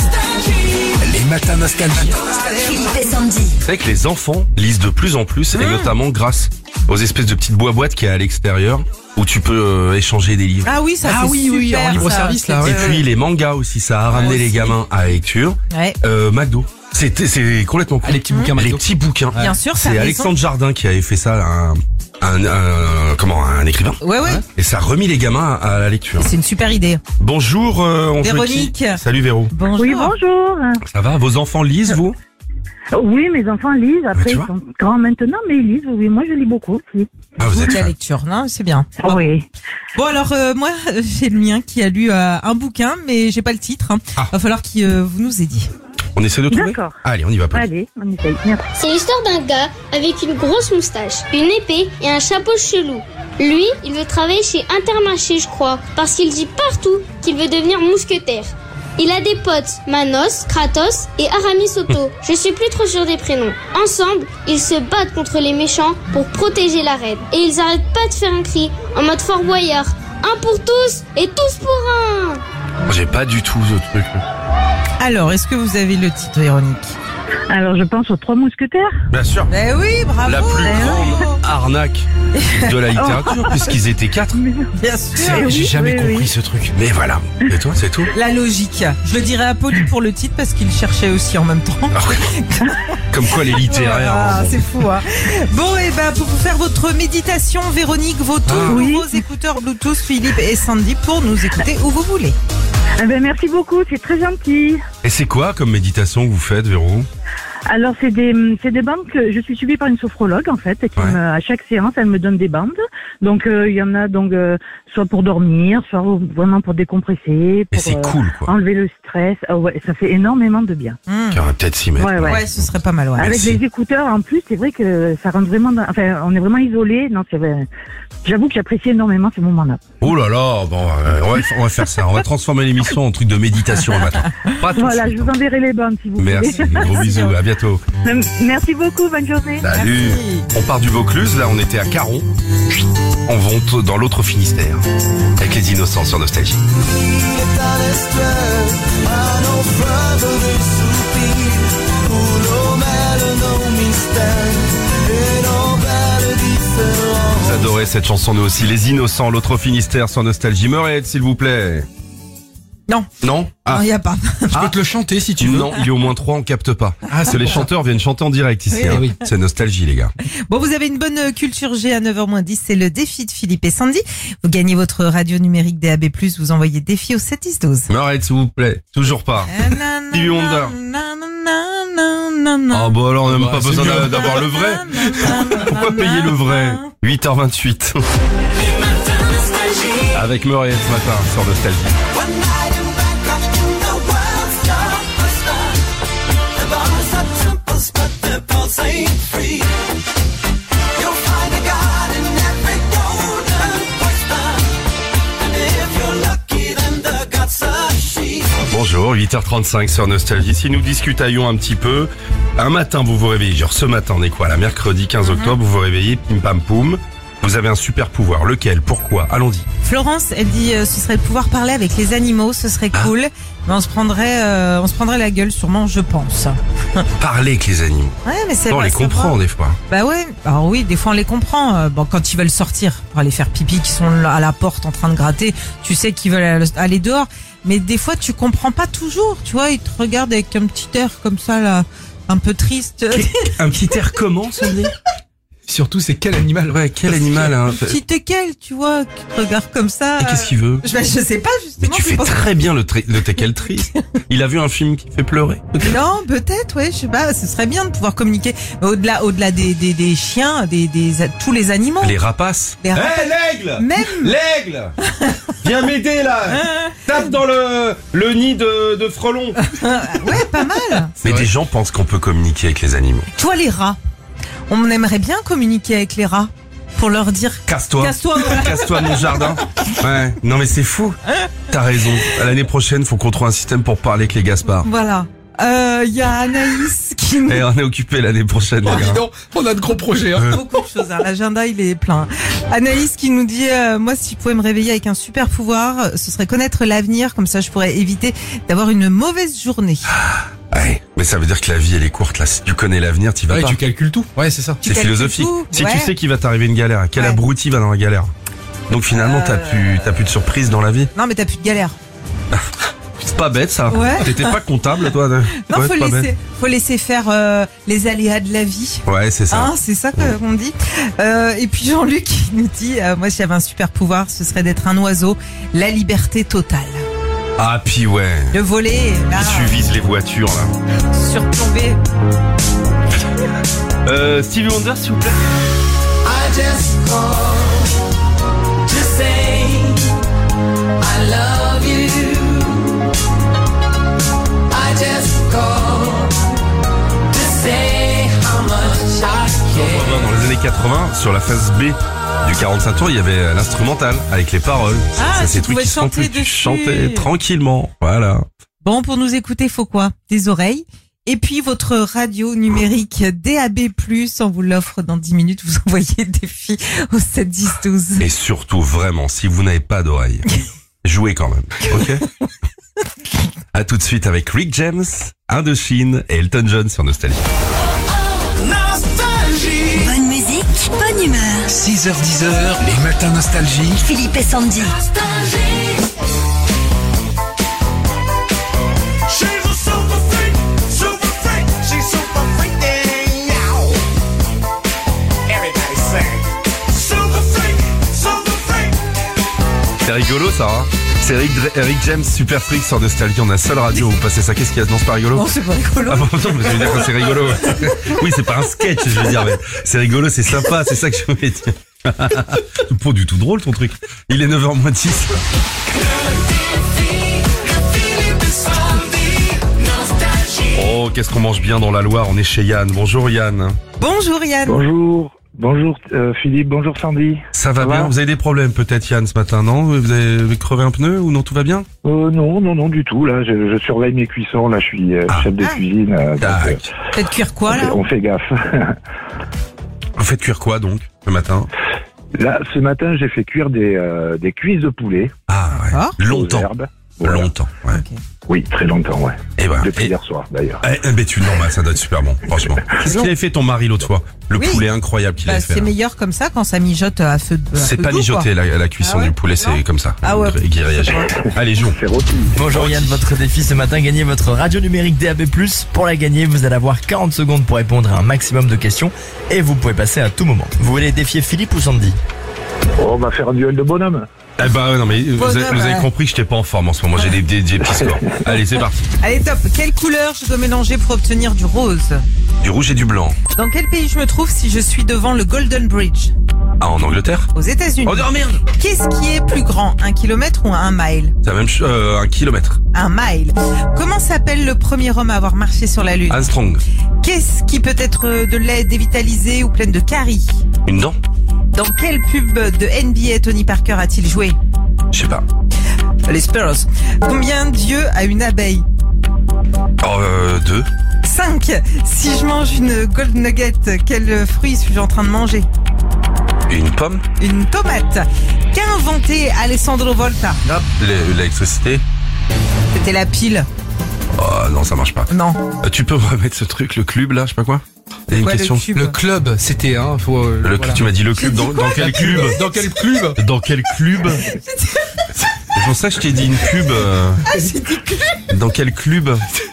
heures. Les matins nostalgie. Philippe et Sandy. Vous savez que les enfants lisent de plus en plus, et notamment grâce aux espèces de petites boîtes qu'il y a à l'extérieur, où tu peux euh, échanger des livres. Ah oui, ça Ah c'est oui, super. oui, en libre-service, ça. là, ouais. Et puis les mangas aussi, ça a ramené Ouais, les aussi. gamins à la lecture. Ouais. Euh, McDo. C'était, c'est complètement cool. Ah, les petits bouquins Les McDo. petits bouquins. Bien sûr, t'as C'est raison. Alexandre Jardin qui avait fait ça, un, un, un- comment, un écrivain. Ouais, ouais. Et ça a remis les gamins à, à la lecture. C'est une super idée. Bonjour, euh, on joue Véronique. qui Salut Véro. Bonjour. Oui, bonjour. Ça va? Vos enfants lisent, vous? Oui, mes enfants lisent. Après, tu ils vois. sont grands maintenant, mais ils lisent. Oui, moi, je lis beaucoup aussi. Ah, vous êtes La fan. lecture, non? C'est bien. Ah oui. Bon alors euh, moi j'ai le mien qui a lu euh, un bouquin mais j'ai pas le titre. Hein. Ah. Va falloir qu'il euh, vous nous aidiez. On essaie de trouver? D'accord. Allez, on y va. Paul. Allez, on essaye. Merci. C'est l'histoire d'un gars avec une grosse moustache, une épée et un chapeau chelou. Lui, il veut travailler chez Intermarché, je crois, parce qu'il dit partout qu'il veut devenir mousquetaire. Il a des potes, Manos, Kratos et Aramis Soto. Je suis plus trop sûre des prénoms. Ensemble, ils se battent contre les méchants pour protéger la reine. Et ils arrêtent pas de faire un cri en mode Fort Boyard. Un pour tous et tous pour un. J'ai pas du tout ce truc. Alors est-ce que vous avez le titre Véronique? Alors, je pense aux trois mousquetaires. Bien sûr. Ben oui, bravo. La plus Eh grande arnaque de la littérature, puisqu'ils étaient quatre. Bien sûr. oui, J'ai jamais oui, compris oui. ce truc. Mais voilà. Et toi, c'est tout? La logique. Je le dirais à Pauline pour le titre parce qu'il cherchait aussi en même temps. Comme quoi les littéraires. Ah, hein, bon. c'est fou. Hein. Bon et ben pour vous faire votre méditation, Véronique, vos tout Ah. nouveaux écouteurs Bluetooth Philippe et Sandy pour nous écouter où vous voulez. Eh ben, merci beaucoup, c'est très gentil. Et c'est quoi comme méditation que vous faites, Véro? Alors, c'est des, c'est des bandes que je suis suivie par une sophrologue, en fait, qui Ouais. me, à chaque séance, elle me donne des bandes. Donc, euh, il y en a donc euh, soit pour dormir, soit vraiment pour décompresser, Mais pour c'est euh, cool, quoi. enlever le stress. Ah ouais, ça fait énormément de bien. Mmh. Tu aurais peut-être s'y mettre. Ouais, ouais. Ouais, ce serait pas mal. Ouais. Avec Merci. les écouteurs, en plus, c'est vrai que ça rentre vraiment dans, enfin, on est vraiment isolé. Non, c'est vrai. J'avoue que j'apprécie énormément ces moments-là. Oh là là, bon, euh, on, va, on va faire ça. On va transformer l'émission en truc de méditation le matin. Pas tout de Voilà, suite. je vous enverrai les bandes si vous Merci, voulez. gros bisous, à bientôt. Merci beaucoup, bonne journée. Salut. On part du Vaucluse, là on était à Caron. On monte dans l'autre Finistère. Avec les innocents sur Nostalgie. Vous adorez cette chanson, nous aussi. Les innocents, l'autre Finistère sur Nostalgie. Meurette, s'il vous plaît. Non. Non? Non, Ah. il y a pas. Je peux te le chanter si tu veux. Non, il est au moins trois, on capte pas. Ah, parce que les chanteurs viennent chanter en direct ici. Oui, hein. oui. C'est Nostalgie, les gars. Bon, vous avez une bonne culture G à neuf heures moins dix, c'est le défi de Philippe et Sandy. Vous gagnez votre radio numérique D A B plus, vous envoyez défi au sept dix douze. Meurette, s'il vous plaît. Toujours pas. Stevie Wonder. Ah bah alors, on n'a même Bah, pas c'est besoin mieux. d'a- d'avoir le vrai. Pourquoi payer le vrai? huit heures vingt-huit. Avec Murray ce matin sur Nostalgie. Bonjour, huit heures trente-cinq sur Nostalgie. Si nous discutions un petit peu, un matin vous vous réveillez, genre ce matin on est quoi, la mercredi quinze octobre, vous vous réveillez, pim pam poum, vous avez un super pouvoir, lequel, pourquoi, allons-y. Florence, elle dit euh, ce serait de pouvoir parler avec les animaux, ce serait cool, mais on se prendrait, euh, on se prendrait la gueule sûrement, je pense. Parler avec les animaux. Ouais, mais c'est On pas- les c'est comprend pas- des fois. Bah ouais, alors oui, des fois on les comprend. Euh, Bon, quand ils veulent sortir pour aller faire pipi, qui sont là à la porte en train de gratter, tu sais qu'ils veulent aller dehors. Mais des fois tu comprends pas toujours, tu vois, ils te regardent avec un petit air comme ça là, un peu triste. Un petit air comment, Sandy? Surtout, c'est quel animal? Ouais, quel animal hein. Qui t'es quel, tu vois, qui te regarde comme ça. Et qu'est-ce qu'il veut? je, bah, je sais pas, justement. Mais tu fais très bien le, tri- le t'es quel triste. Il a vu un film qui fait pleurer. Non, peut-être, ouais, je sais pas, ce serait bien de pouvoir communiquer. Mais au-delà, au-delà des, des, des chiens, des, des, tous les animaux. Les rapaces. Les rapaces. Hey, l'aigle! Même. L'aigle! Viens m'aider, là! Tape dans le, le nid de, de frelon. Ouais, pas mal. Mais des gens pensent qu'on peut communiquer avec les animaux. Toi, les rats. On aimerait bien communiquer avec les rats pour leur dire casse-toi, casse-toi, casse-toi de mon jardin. Ouais, non mais c'est fou. T'as raison. À l'année prochaine, faut qu'on trouve un système pour parler avec les Gaspard. Voilà. Il euh, y a Anaïs qui nous... Et on est occupé l'année prochaine. Oh, dis donc, on a de gros projets. Hein. Beaucoup de choses. Hein. L'agenda, il est plein. Anaïs qui nous dit, euh, moi, si je pouvais me réveiller avec un super pouvoir, ce serait connaître l'avenir. Comme ça, je pourrais éviter d'avoir une mauvaise journée. Ouais, mais ça veut dire que la vie elle est courte là. Si tu connais l'avenir, t'y vas ouais, pas. Tu calcules tout. Ouais, c'est ça. C'est philosophique. Tout. Si ouais. tu sais qu'il va t'arriver une galère, quel ouais. abruti va dans la galère. Donc finalement, euh... t'as plus, t'as plus de surprise dans la vie. Non, mais t'as plus de galère. C'est pas bête ça. Ouais. T'étais pas comptable toi. De... Non, ouais, faut laisser, faut laisser faire euh, les aléas de la vie. Ouais, c'est ça. Hein, c'est ça qu'on dit. Euh, et puis Jean-Luc qui nous dit, euh, moi, si j'avais un super pouvoir, ce serait d'être un oiseau, la liberté totale. Ah puis ouais. De voler, là. Tu vises les voitures là. Surplomber. Euh, Stevie Wonder s'il vous plaît. I just called to say I love you. I just called to say how much I care. Dans les années quatre-vingts, sur la phase B du quarante-cinq tours, il y avait l'instrumental avec les paroles. Ah, ça, c'est des trucs qui se font plus. Tu chantais tranquillement. Voilà. Bon, pour nous écouter, faut quoi? Des oreilles. Et puis votre radio numérique D A B plus, on vous l'offre dans dix minutes. Vous envoyez des filles au sept dix douze. Et surtout, vraiment, si vous n'avez pas d'oreilles, jouez quand même. Ok? À tout de suite avec Rick James, Indochine et Elton John sur Nostalgie. Nostalgie. Bonne musique, bonne humeur. six heures dix heures, les matins Nostalgie. Philippe et Sandy. Nostalgie. C'est rigolo ça, hein. C'est Eric, Eric James, Super Freak sur Nostalgie. On a seule radio où vous passez ça. Qu'est-ce qu'il y a? Non, c'est pas rigolo. Non, c'est pas rigolo. Ah bon, non, mais je veux dire que c'est rigolo. Oui, c'est pas un sketch, je veux dire, mais c'est rigolo, c'est sympa, c'est ça que je voulais dire. C'est pas du tout drôle ton truc. Il est neuf heures moins dix. Oh, qu'est-ce qu'on mange bien dans la Loire. On est chez Yann. Bonjour Yann. Bonjour Yann. Bonjour. Bonjour euh, Philippe, bonjour Sandy. Ça va ça bien, va vous avez des problèmes peut-être Yann ce matin, non? Vous avez crevé un pneu ou non, tout va bien? euh, Non, non, non du tout, là je, je surveille mes cuissons, là je suis euh, ah. chef de cuisine. Euh, donc, euh, Faites cuire quoi on là fait, On fait gaffe. Vous faites cuire quoi donc, ce matin? Là, ce matin j'ai fait cuire des, euh, des cuisses de poulet. Ah ouais, ah. Longtemps. Voilà. Longtemps, ouais. Okay. Oui, très longtemps, ouais. Et ben, depuis et... hier soir, d'ailleurs. Eh, eh ben, tu, non, bah, ça doit être super bon, franchement. Qu'est-ce qu'il avait fait ton mari l'autre fois? Le oui. poulet incroyable qu'il bah, avait fait. C'est meilleur comme ça quand ça mijote à feu de. C'est pas mijoter la, la cuisson ah ouais du poulet, c'est non. comme ça. Ah ouais. Qui réagit. Allez, joue. Bonjour Yann, votre défi ce matin, gagner votre radio numérique D A B plus. Pour la gagner, vous allez avoir quarante secondes pour répondre à un maximum de questions et vous pouvez passer à tout moment. Vous voulez défier Philippe ou Sandy? Oh, on va faire un duel de bonhomme. Eh ben non mais vous, avez, vous avez compris que j'étais pas en forme en ce moment, j'ai des, des, des petits scores. Allez, c'est parti. Allez, top. Quelle couleur je dois mélanger pour obtenir du rose? Du rouge et du blanc. Dans quel pays je me trouve si je suis devant le Golden Bridge? Ah, en Angleterre? Aux États-Unis. Oh non, merde. Qu'est-ce qui est plus grand, un kilomètre ou un mile? C'est la même chose, euh, un kilomètre. Un mile. Comment s'appelle le premier homme à avoir marché sur la Lune? Armstrong. Qu'est-ce qui peut être de lait dévitalisé ou pleine de caries? Une dent. Dans quel pub de N B A Tony Parker a-t-il joué? Je sais pas. Les Spurs. Combien d'yeux a une abeille? Oh, euh, deux. Cinq. Si je mange une Gold Nugget, quel fruit suis-je en train de manger? Une pomme. Une tomate. Qu'a inventé Alessandro Volta? Hop, l'électricité. C'était la pile. Oh non, ça marche pas. Non. Euh, tu peux me remettre ce truc, le club là, je sais pas quoi? Il y a une quoi, question. Le, le club, c'était hein, faut. Euh, le voilà. Tu m'as dit le club. Dans, dans quel club? Dans quel club? Dans quel club? C'est pour ça que je t'ai dit une pub. Euh... Ah, j'ai dit club. Dans quel club?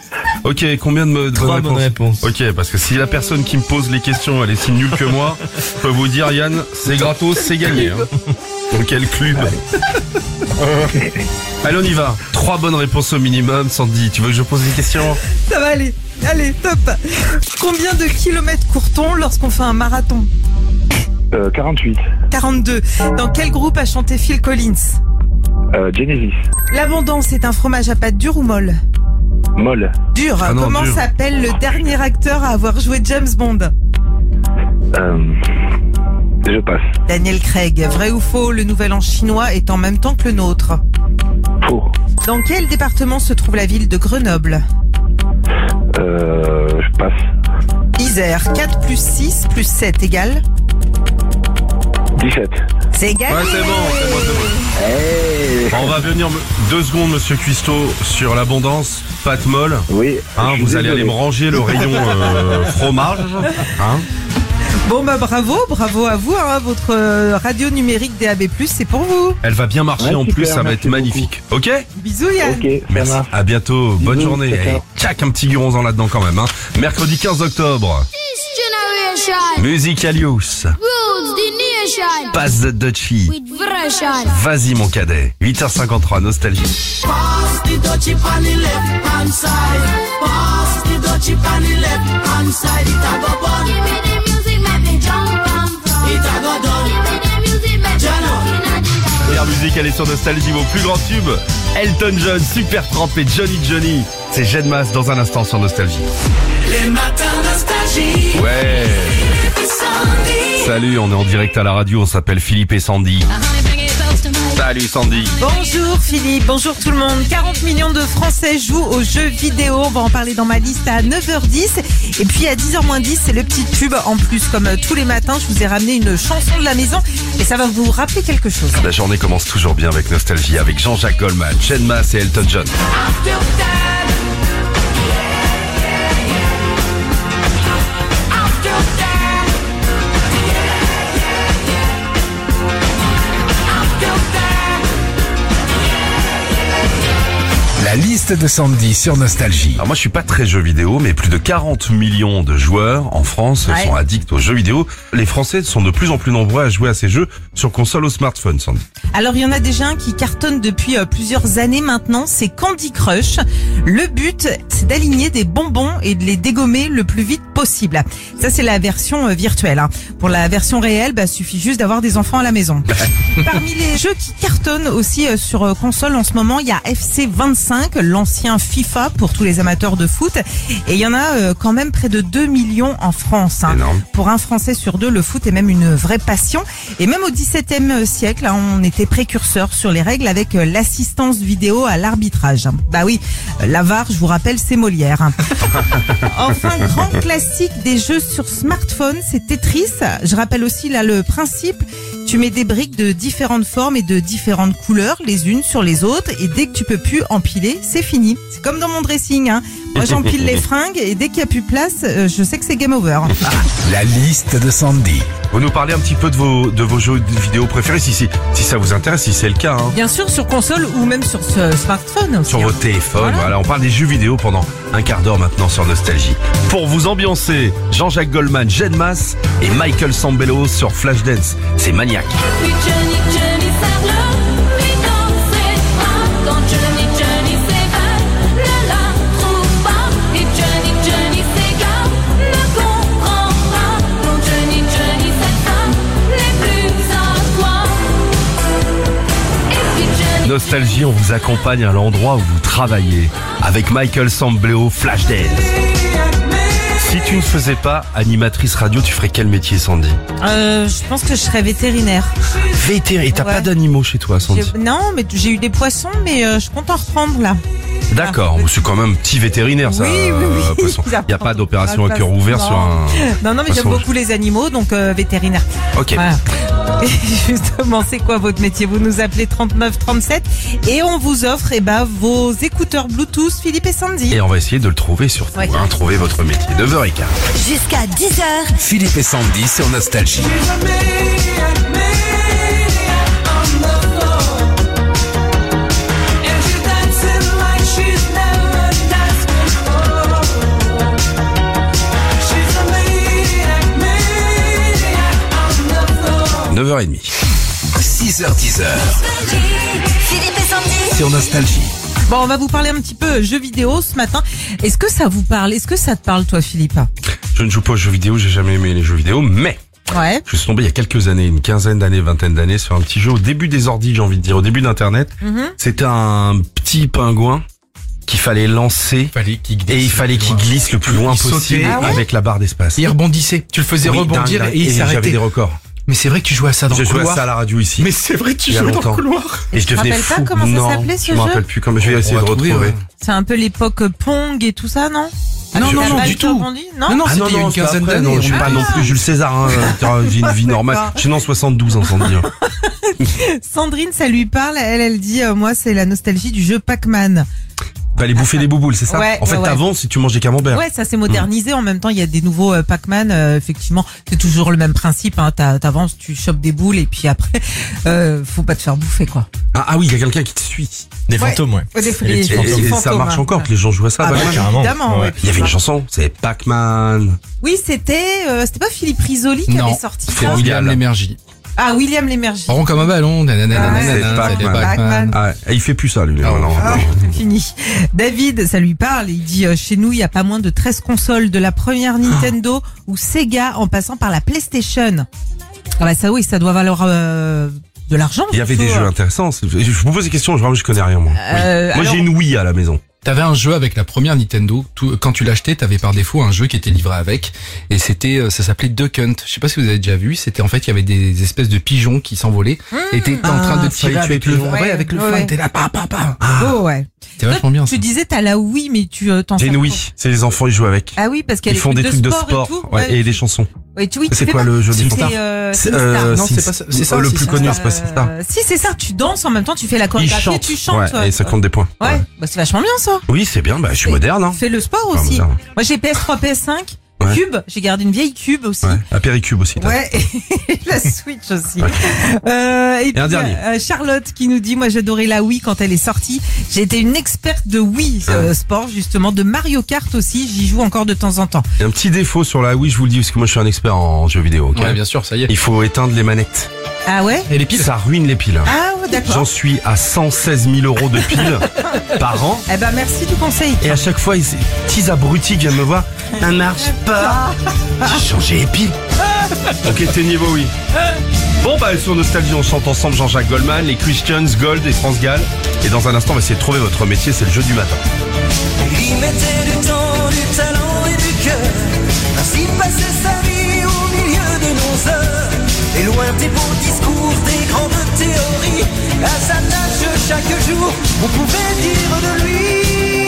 Ok, combien de, me- de Trois bonnes bonnes réponses Ok, parce que si la personne qui me pose les questions, elle est si nulle que moi, je peux vous dire, Yann, c'est gratos, c'est gagné. Hein. Dans quel club Allez, on y va. Trois bonnes réponses au minimum. Sandy, tu veux que je pose des questions? Ça va aller. Allez, top. Combien de kilomètres court-on lorsqu'on fait un marathon? Euh, quarante-huit. quarante-deux. Dans quel groupe a chanté Phil Collins? Euh, Genesis. L'abondance est un fromage à pâte dure ou molle? Molle. Dur. Ah non, Comment dur. s'appelle le dernier acteur à avoir joué James Bond? Euh, je passe. Daniel Craig. Vrai ou faux, le nouvel an chinois est en même temps que le nôtre? Faux. Dans quel département se trouve la ville de Grenoble? Euh, je passe. Isère. quatre plus six plus sept égale? dix-sept. C'est égal. Ouais, c'est bon, c'est bon, c'est bon. Hey. On va venir me- deux secondes, monsieur Cuisto, sur l'abondance, pâte molle. Oui. Hein, je suis vous allez désolé. aller me ranger le rayon euh, fromage. Hein. Bon bah bravo, bravo à vous, hein, votre euh, radio numérique D A B plus, c'est pour vous. Elle va bien marcher Ouais, en super, plus, ça va merci être magnifique. Ok? Bisous Yann. Ok, ça Merci. marche. À bientôt. Bonne Bisous, journée. ciao, ciao. Et tchac, un petit guronzan là-dedans quand même. Hein. Mercredi quinze octobre. Generation Musicalius. rules the nation Pass the Dutchie. with version. Vas-y mon cadet. huit heures cinquante-trois, nostalgie. Pass the dutchie on the left hand side. Pass the dutchie on the left hand side. It a go bun. Give me the music, make me jump and from. It a go done. Give me the music, make me Jano. jump in the Première musique, elle est sur Nostalgie, vos plus grands tubes. Elton John, Super Tramp et Johnny Johnny. C'est Jed Mas dans un instant sur Nostalgie. Les matins nostalgie. Ouais. Sandy. Salut, on est en direct à la radio, on s'appelle Philippe et Sandy. Salut Sandy. Bonjour Philippe, bonjour tout le monde. quarante millions de Français jouent aux jeux vidéo. On va en parler dans ma liste à neuf heures dix. Et puis à dix heures moins dix, c'est le petit tube. En plus, comme tous les matins, je vous ai ramené une chanson de la maison. Et ça va vous rappeler quelque chose. La journée commence toujours bien avec Nostalgie, avec Jean-Jacques Goldman, Jed Mas et Elton John. After that. After that. After that. La liste de Sandy sur Nostalgie. Alors moi je suis pas très jeux vidéo, mais plus de quarante millions de joueurs en France Ouais. sont addicts aux jeux vidéo. Les Français sont de plus en plus nombreux à jouer à ces jeux sur console ou smartphone, Sandy. Alors il y en a déjà un qui cartonne depuis euh, plusieurs années maintenant, c'est Candy Crush. Le but, c'est d'aligner des bonbons et de les dégommer le plus vite possible. Ça c'est la version euh, virtuelle. Hein. Pour la version réelle, bah suffit juste d'avoir des enfants à la maison. Parmi les jeux qui cartonnent aussi euh, sur euh, console en ce moment, il y a F C vingt-cinq, l'ancien FIFA pour tous les amateurs de foot. Et il y en a euh, quand même près de deux millions en France. Hein. Énorme. Pour un Français sur deux, le foot est même une vraie passion. Et même au dix-septième siècle, hein, on était précurseurs sur les règles avec euh, l'assistance vidéo à l'arbitrage. Bah oui, euh, la V A R, je vous rappelle, c'est Molière. hein. Enfin, grand classique des jeux sur smartphone, c'est Tetris. Je rappelle aussi là le principe. Tu mets des briques de différentes formes et de différentes couleurs, les unes sur les autres, et dès que tu peux plus empiler, c'est fini. C'est comme dans mon dressing, hein. Moi, j'empile les fringues, et dès qu'il n'y a plus de place, euh, je sais que c'est game over. La liste de Sandy. Vous nous parlez un petit peu de vos de vos jeux vidéo préférés, si si si ça vous intéresse, si c'est le cas. Hein. Bien sûr, sur console ou même sur ce smartphone aussi. Sur hein. vos téléphones, Voilà. voilà. On parle des jeux vidéo pendant un quart d'heure maintenant sur Nostalgie. Pour vous ambiancer, Jean-Jacques Goldman, Jed Mas et Michael Sambello sur Flashdance. C'est maniaque. Puis Johnny, Johnny s'arrête, puis danser pas. Quand Johnny, Johnny s'évade, ne la trouve pas. Et Johnny, Johnny s'égare, ne comprend pas. Quand Johnny, Johnny cette femme n'est plus à toi. Et puis Johnny. Nostalgie, on vous accompagne à l'endroit où vous travaillez avec Michael Sambello, Flashdance. Si tu ne faisais pas animatrice radio, tu ferais quel métier, Sandy? Euh, je pense que je serais vétérinaire. Vétérinaire. Et t'as Ouais. pas d'animaux chez toi, Sandy? J'ai- Non, mais j'ai eu des poissons, mais euh, je compte en reprendre là. D'accord, c'est quand même petit vétérinaire, ça. Oui, oui, oui. euh, poisson. Il n'y a pas d'opération à cœur ouvert Non. sur un... Non, non, mais j'aime poisson. beaucoup les animaux, donc euh, vétérinaire. Ok. Voilà. Et justement, c'est quoi votre métier? Vous nous appelez trente-neuf trente-sept et on vous offre eh ben, vos écouteurs Bluetooth Philippe et Sandy. Et on va essayer de le trouver surtout, Ouais. hein, trouver votre métier. neuf heures quinze. Jusqu'à dix heures. Philippe et Sandy sur Nostalgie. neuf heures trente. six heures dix. Philippe et Sandy. Sur Nostalgie. Bon, on va vous parler un petit peu jeux vidéo ce matin. Est-ce que ça vous parle? Est-ce que ça te parle, toi, Philippe? Je ne joue pas aux jeux vidéo, j'ai jamais aimé les jeux vidéo, mais Ouais. je suis tombé il y a quelques années, une quinzaine d'années, vingtaine d'années, sur un petit jeu au début des ordis, j'ai envie de dire, au début d'Internet. Mhm. C'était un petit pingouin qu'il fallait lancer Fallait qu'il glisse et il fallait qu'il glisse le plus loin Il sautait. possible Ah ouais avec la barre d'espace. Et il rebondissait. Tu le faisais Oui, rebondir dingue, dingue. et il j'avais s'arrêtait. des records. Mais c'est vrai que tu jouais à ça dans J'ai le joué à couloir. ça à la radio ici. Mais c'est vrai que tu Il y a jouais dans longtemps. le couloir. Et je Tu te devenais rappelles fou. pas comment ça non, s'appelait, ce je me jeu rappelle plus comment je vais essayer On de va trouver, retrouver. ouais. C'est un peu l'époque Pong et tout ça, non? Non, Avec non, la non, balle du qui tout. rebondit, non? Non, non, Ah c'était non, il y a non, une c'est quinzaine après, d'années. non, je suis on pas joue. non plus Jules César, hein. J'ai une vie normale. D'accord. Je suis né en soixante-douze, hein, sans le dire. Sandrine, ça lui parle. Elle, elle dit, euh, moi, c'est la nostalgie du jeu Pac-Man. Fallait bouffer des bouboules, c'est ça? Ouais, En fait, ouais, ouais. t'avances si tu manges des camemberts. Ouais, ça s'est modernisé. En même temps, il y a des nouveaux euh, Pac-Man. euh, effectivement, c'est toujours le même principe. Hein. T'a- T'avances, tu chopes des boules et puis après, euh, faut pas te faire bouffer, quoi. Ah, ah oui, il y a quelqu'un qui te suit. Des Ouais. fantômes, ouais. Ouais, des- Et les les- petits les Et, fantômes. petits et ça fantômes, marche hein. encore que les gens jouent à ça, Ah, bah, Pac-Man. carrément. évidemment. Ouais. ouais. Il y avait une chanson, c'est Pac-Man. Oui, c'était, euh, c'était pas Philippe Risoli qui Non, avait sorti c'est ça. William. William Lémergie. Ah, William Lémergie. Rond comme un ballon. nanana, Ah ouais, nanana, c'est c'était Pac-Man. Pac-Man. Ah, et il fait plus ça, lui. Ah, maintenant. Ah, c'est fini. David, ça lui parle. Il dit, euh, chez nous, il y a pas moins de treize consoles, de la première Nintendo ou Sega en passant par la PlayStation. Ah bah ça oui, ça doit valoir euh, de l'argent. Il y avait des surtout, jeux euh. intéressants. Je vous pose des questions, vraiment, je connais rien, moi. Euh, Moi, alors- j'ai une Wii à la maison. T'avais un jeu avec la première Nintendo. Tout- quand tu l'achetais, t'avais par défaut un jeu qui était livré avec, et c'était, euh, ça s'appelait Duck Hunt. Je sais pas si vous avez déjà vu. C'était en fait, il y avait des espèces de pigeons qui s'envolaient, et t'étais en train Ah, de fallait tirer tuer avec les le, pigeons. ouais, Ouais, avec le ouais, flingue. ouais. T'es là, pa, pa, pa. Oh ouais. C'était vachement bien. Tu Ça. disais t'as la Wii, mais tu euh, t'en J'ai sers une quoi? Wii. C'est les enfants, ils jouent avec. Ah oui, parce qu'elle Ils font des trucs de et sport, tout. ouais, et des chansons. Ouais, tu, oui, tu C'est fais quoi pas- le jeu des C'est stars euh, C'est, Singstar. euh, Non, c'est Sims- pas ça- c'est ça, le c'est plus ça. connu, c'est pas Singstar. Euh, si, c'est ça, tu danses en même temps, tu fais la Ils chorégraphie et chantent. tu chantes. Ouais, et ça compte des points. Ouais, bah c'est vachement bien ça. Oui, c'est bien, bah, je suis moderne, hein. Fais le sport Enfin, aussi. moderne. Moi j'ai P S trois, P S cinq, Ouais. Cube, j'ai gardé une vieille Cube aussi. Ouais. La Péricube aussi, t'as. Ouais, et la Switch aussi. Ouais. Euh, et puis, un dernier. euh, Charlotte qui nous dit, moi j'adorais la Wii quand elle est sortie. J'ai été une experte de Wii euh, Sport justement, de Mario Kart aussi. J'y joue encore de temps en temps. Il y a un petit défaut sur la Wii, je vous le dis, parce que moi je suis un expert en jeux vidéo, ok? Ouais, bien sûr, ça y est. Il faut éteindre les manettes. Ah ouais? Et les piles. Ça ruine les piles. Ah ouais, d'accord. J'en suis à cent seize mille euros de piles par an. Eh ben merci du conseil. Et à chaque fois, ces petits abrutis qui viennent me voir, ça marche pas. J'ai changé les piles. Donc éteignez vos oui. Bon bah sur Nostalgie, on chante ensemble Jean-Jacques Goldman, les Christians, Gold et France Gall. Et dans un instant, on va essayer de trouver votre métier, c'est le jeu du matin. Il mettait du temps, du talent et du cœur. Ainsi passait sa vie au milieu de nos heures. Et loin des beaux discours, des grandes théories. À sa tâche chaque jour, on pouvait dire de lui.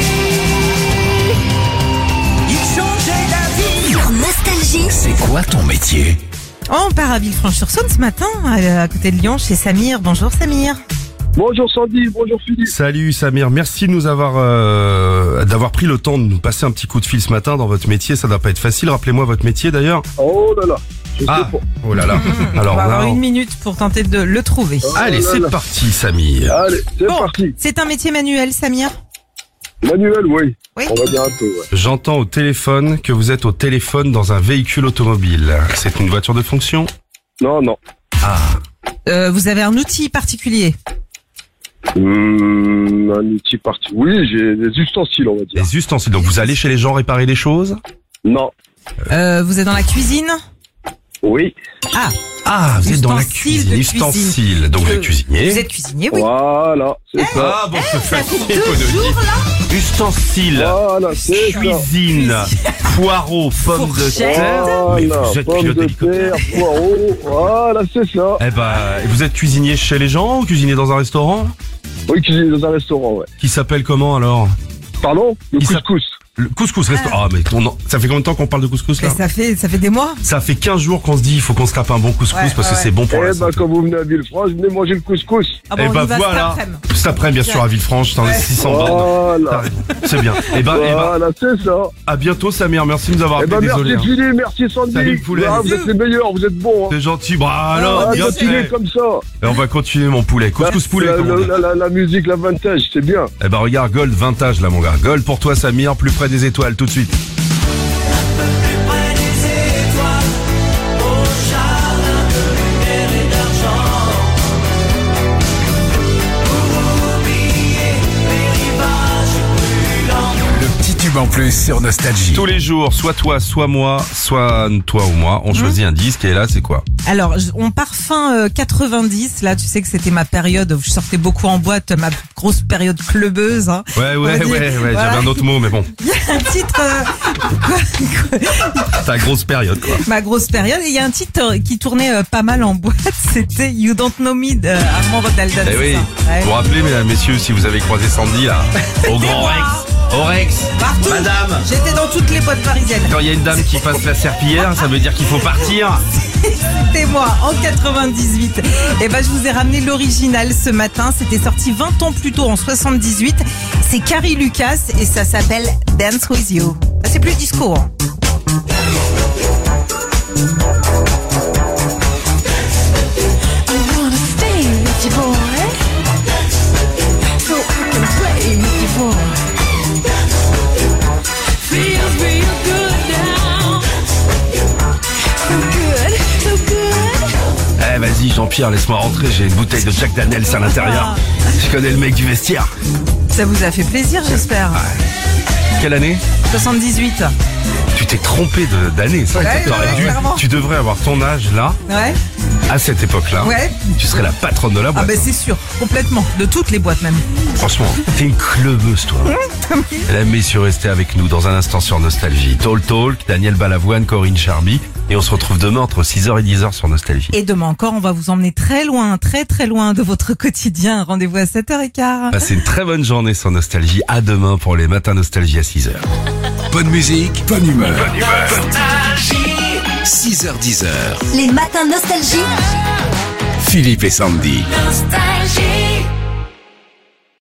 Il changeait d'avis. Sur Nostalgie. C'est quoi ton métier? On part à Villefranche-sur-Saône ce matin, à à côté de Lyon, chez Samir. Bonjour Samir. Bonjour Sandy, bonjour Philippe. Salut Samir, merci de nous avoir euh, d'avoir pris le temps de nous passer un petit coup de fil ce matin dans votre métier. Ça doit pas être facile. Rappelez-moi votre métier d'ailleurs. Oh là là, je Ah, sais pas. oh là là. Alors On va avoir là, une minute pour tenter de le trouver. allez, Oh là c'est là. parti Samir. Allez, c'est Bon, parti. c'est un métier manuel, Samir. Manuel, oui. Oui. On va dire un peu, ouais. J'entends au téléphone que vous êtes au téléphone dans un véhicule automobile. C'est une voiture de fonction? Non, non. Ah, Euh, vous avez un outil particulier. Hum, un outil parti. Oui, j'ai des ustensiles, on va dire. des ustensiles. Donc vous allez chez les gens réparer des choses? Non. Euh, vous êtes dans la cuisine. Oui. Ah, Ah, vous êtes dans la Ustensiles cuisine. de cuisine. Ustensiles. Donc vous êtes Euh, cuisinier. vous êtes cuisinier, oui. Voilà, c'est ça. Ah bon, c'est Ça facile. fait deux jours là. Ustensiles. Voilà, c'est ça. Cuisine, poireaux, pommes de Fourchette. terre. Mais Voilà, vous êtes pommes pilote de d'hélicoptère. terre, poireaux, voilà, c'est ça. Eh ben, vous êtes cuisinier chez les gens ou cuisinier dans un restaurant? Oui, cuisine dans un restaurant, ouais. Qui s'appelle comment alors? Pardon? Le Il couscous. Le couscous restaurant. Ah mais on en- ça fait combien de temps qu'on parle de couscous là? Mais ça fait, ça fait des mois. Ça fait quinze jours qu'on se dit il faut qu'on se tape un bon couscous Ouais, parce ouais, que c'est ouais. bon pour Eh la ben, santé. quand vous venez à Villefranche, venez manger le couscous. Ah bon, Eh on ben y va voilà. cet après-midi. Cet après bien sûr à Villefranche, dans les six cents bornes. Voilà. C'est bien. Eh ben, eh ben, Voilà, c'est ça. à bientôt Samir, merci de nous avoir Eh appelé, ben, désolé. merci hein. Philippe, merci Sandy. Salut, poulet. Ah, vous êtes les meilleurs, vous êtes bons. Hein. C'est gentil, bah alors, Ah, bien continuez fait. comme ça. Et on va continuer mon poulet. Couscous poulet, la, comme on dit. la, la, la musique, la vintage, c'est bien. Eh ben regarde, Gold vintage là mon gars. Gold pour toi Samir, plus près des étoiles tout de suite. Plus près des étoiles, au jardin de lumière et d'amour. tubes en plus sur Nostalgie. Tous les jours, soit toi, soit moi, soit toi ou moi, on choisit un disque et là c'est quoi? Alors, je- on part fin euh, quatre-vingt-dix. Là, tu sais que c'était ma période où je sortais beaucoup en boîte, ma grosse période clubeuse. Hein. Ouais, On ouais, va dire, ouais, ouais, voilà. j'avais un autre mot mais bon, Il y a un titre, euh, ta grosse période quoi. ma grosse période. Et il y a un titre euh, qui tournait euh, pas mal en boîte. C'était You Don't Know Me de Armand Rodaldan. Eh oui, Ouais. vous vous rappelez mesdames, messieurs, si vous avez croisé Sandy là, au Grand moi. Rex, au Rex, Partout. madame, J'étais dans toutes les boîtes parisiennes. quand il y a une dame qui passe la serpillière, ça veut dire qu'il faut partir. C'était moi en quatre-vingt-dix-huit. Et ben je vous ai ramené l'original ce matin. C'était sorti vingt ans plus tôt en soixante-dix-huit. C'est Carrie Lucas et ça s'appelle Dance With You. Ah, c'est plus disco. Hein. Eh vas-y Jean-Pierre, laisse-moi rentrer, j'ai une bouteille de Jack Daniels à l'intérieur. Je connais le mec du vestiaire. Ça vous a fait plaisir, j'espère. Quelle année? soixante-dix-huit. Tu t'es trompé de- d'année, ça. Ouais, T'aurais ouais, dû- clairement. tu devrais avoir ton âge là, Ouais. à cette époque-là. Ouais. Tu serais la patronne de la Ah boîte. ben c'est sûr, complètement. De toutes les boîtes même. Franchement, t'es une clubeuse toi. Mesdames, messieurs, restez avec nous dans un instant sur Nostalgie. Talk Talk, Daniel Balavoine, Corinne Charby. Et on se retrouve demain entre six heures et dix heures sur Nostalgie. Et demain encore, on va vous emmener très loin, très très loin de votre quotidien. Rendez-vous à sept heures quinze. Passez une très bonne journée sur Nostalgie. À demain pour les matins Nostalgie à six heures. Bonne musique, bonne humeur. Bonne humeur. six heures dix heures. Les matins nostalgie. Philippe et Sandy. Nostalgie.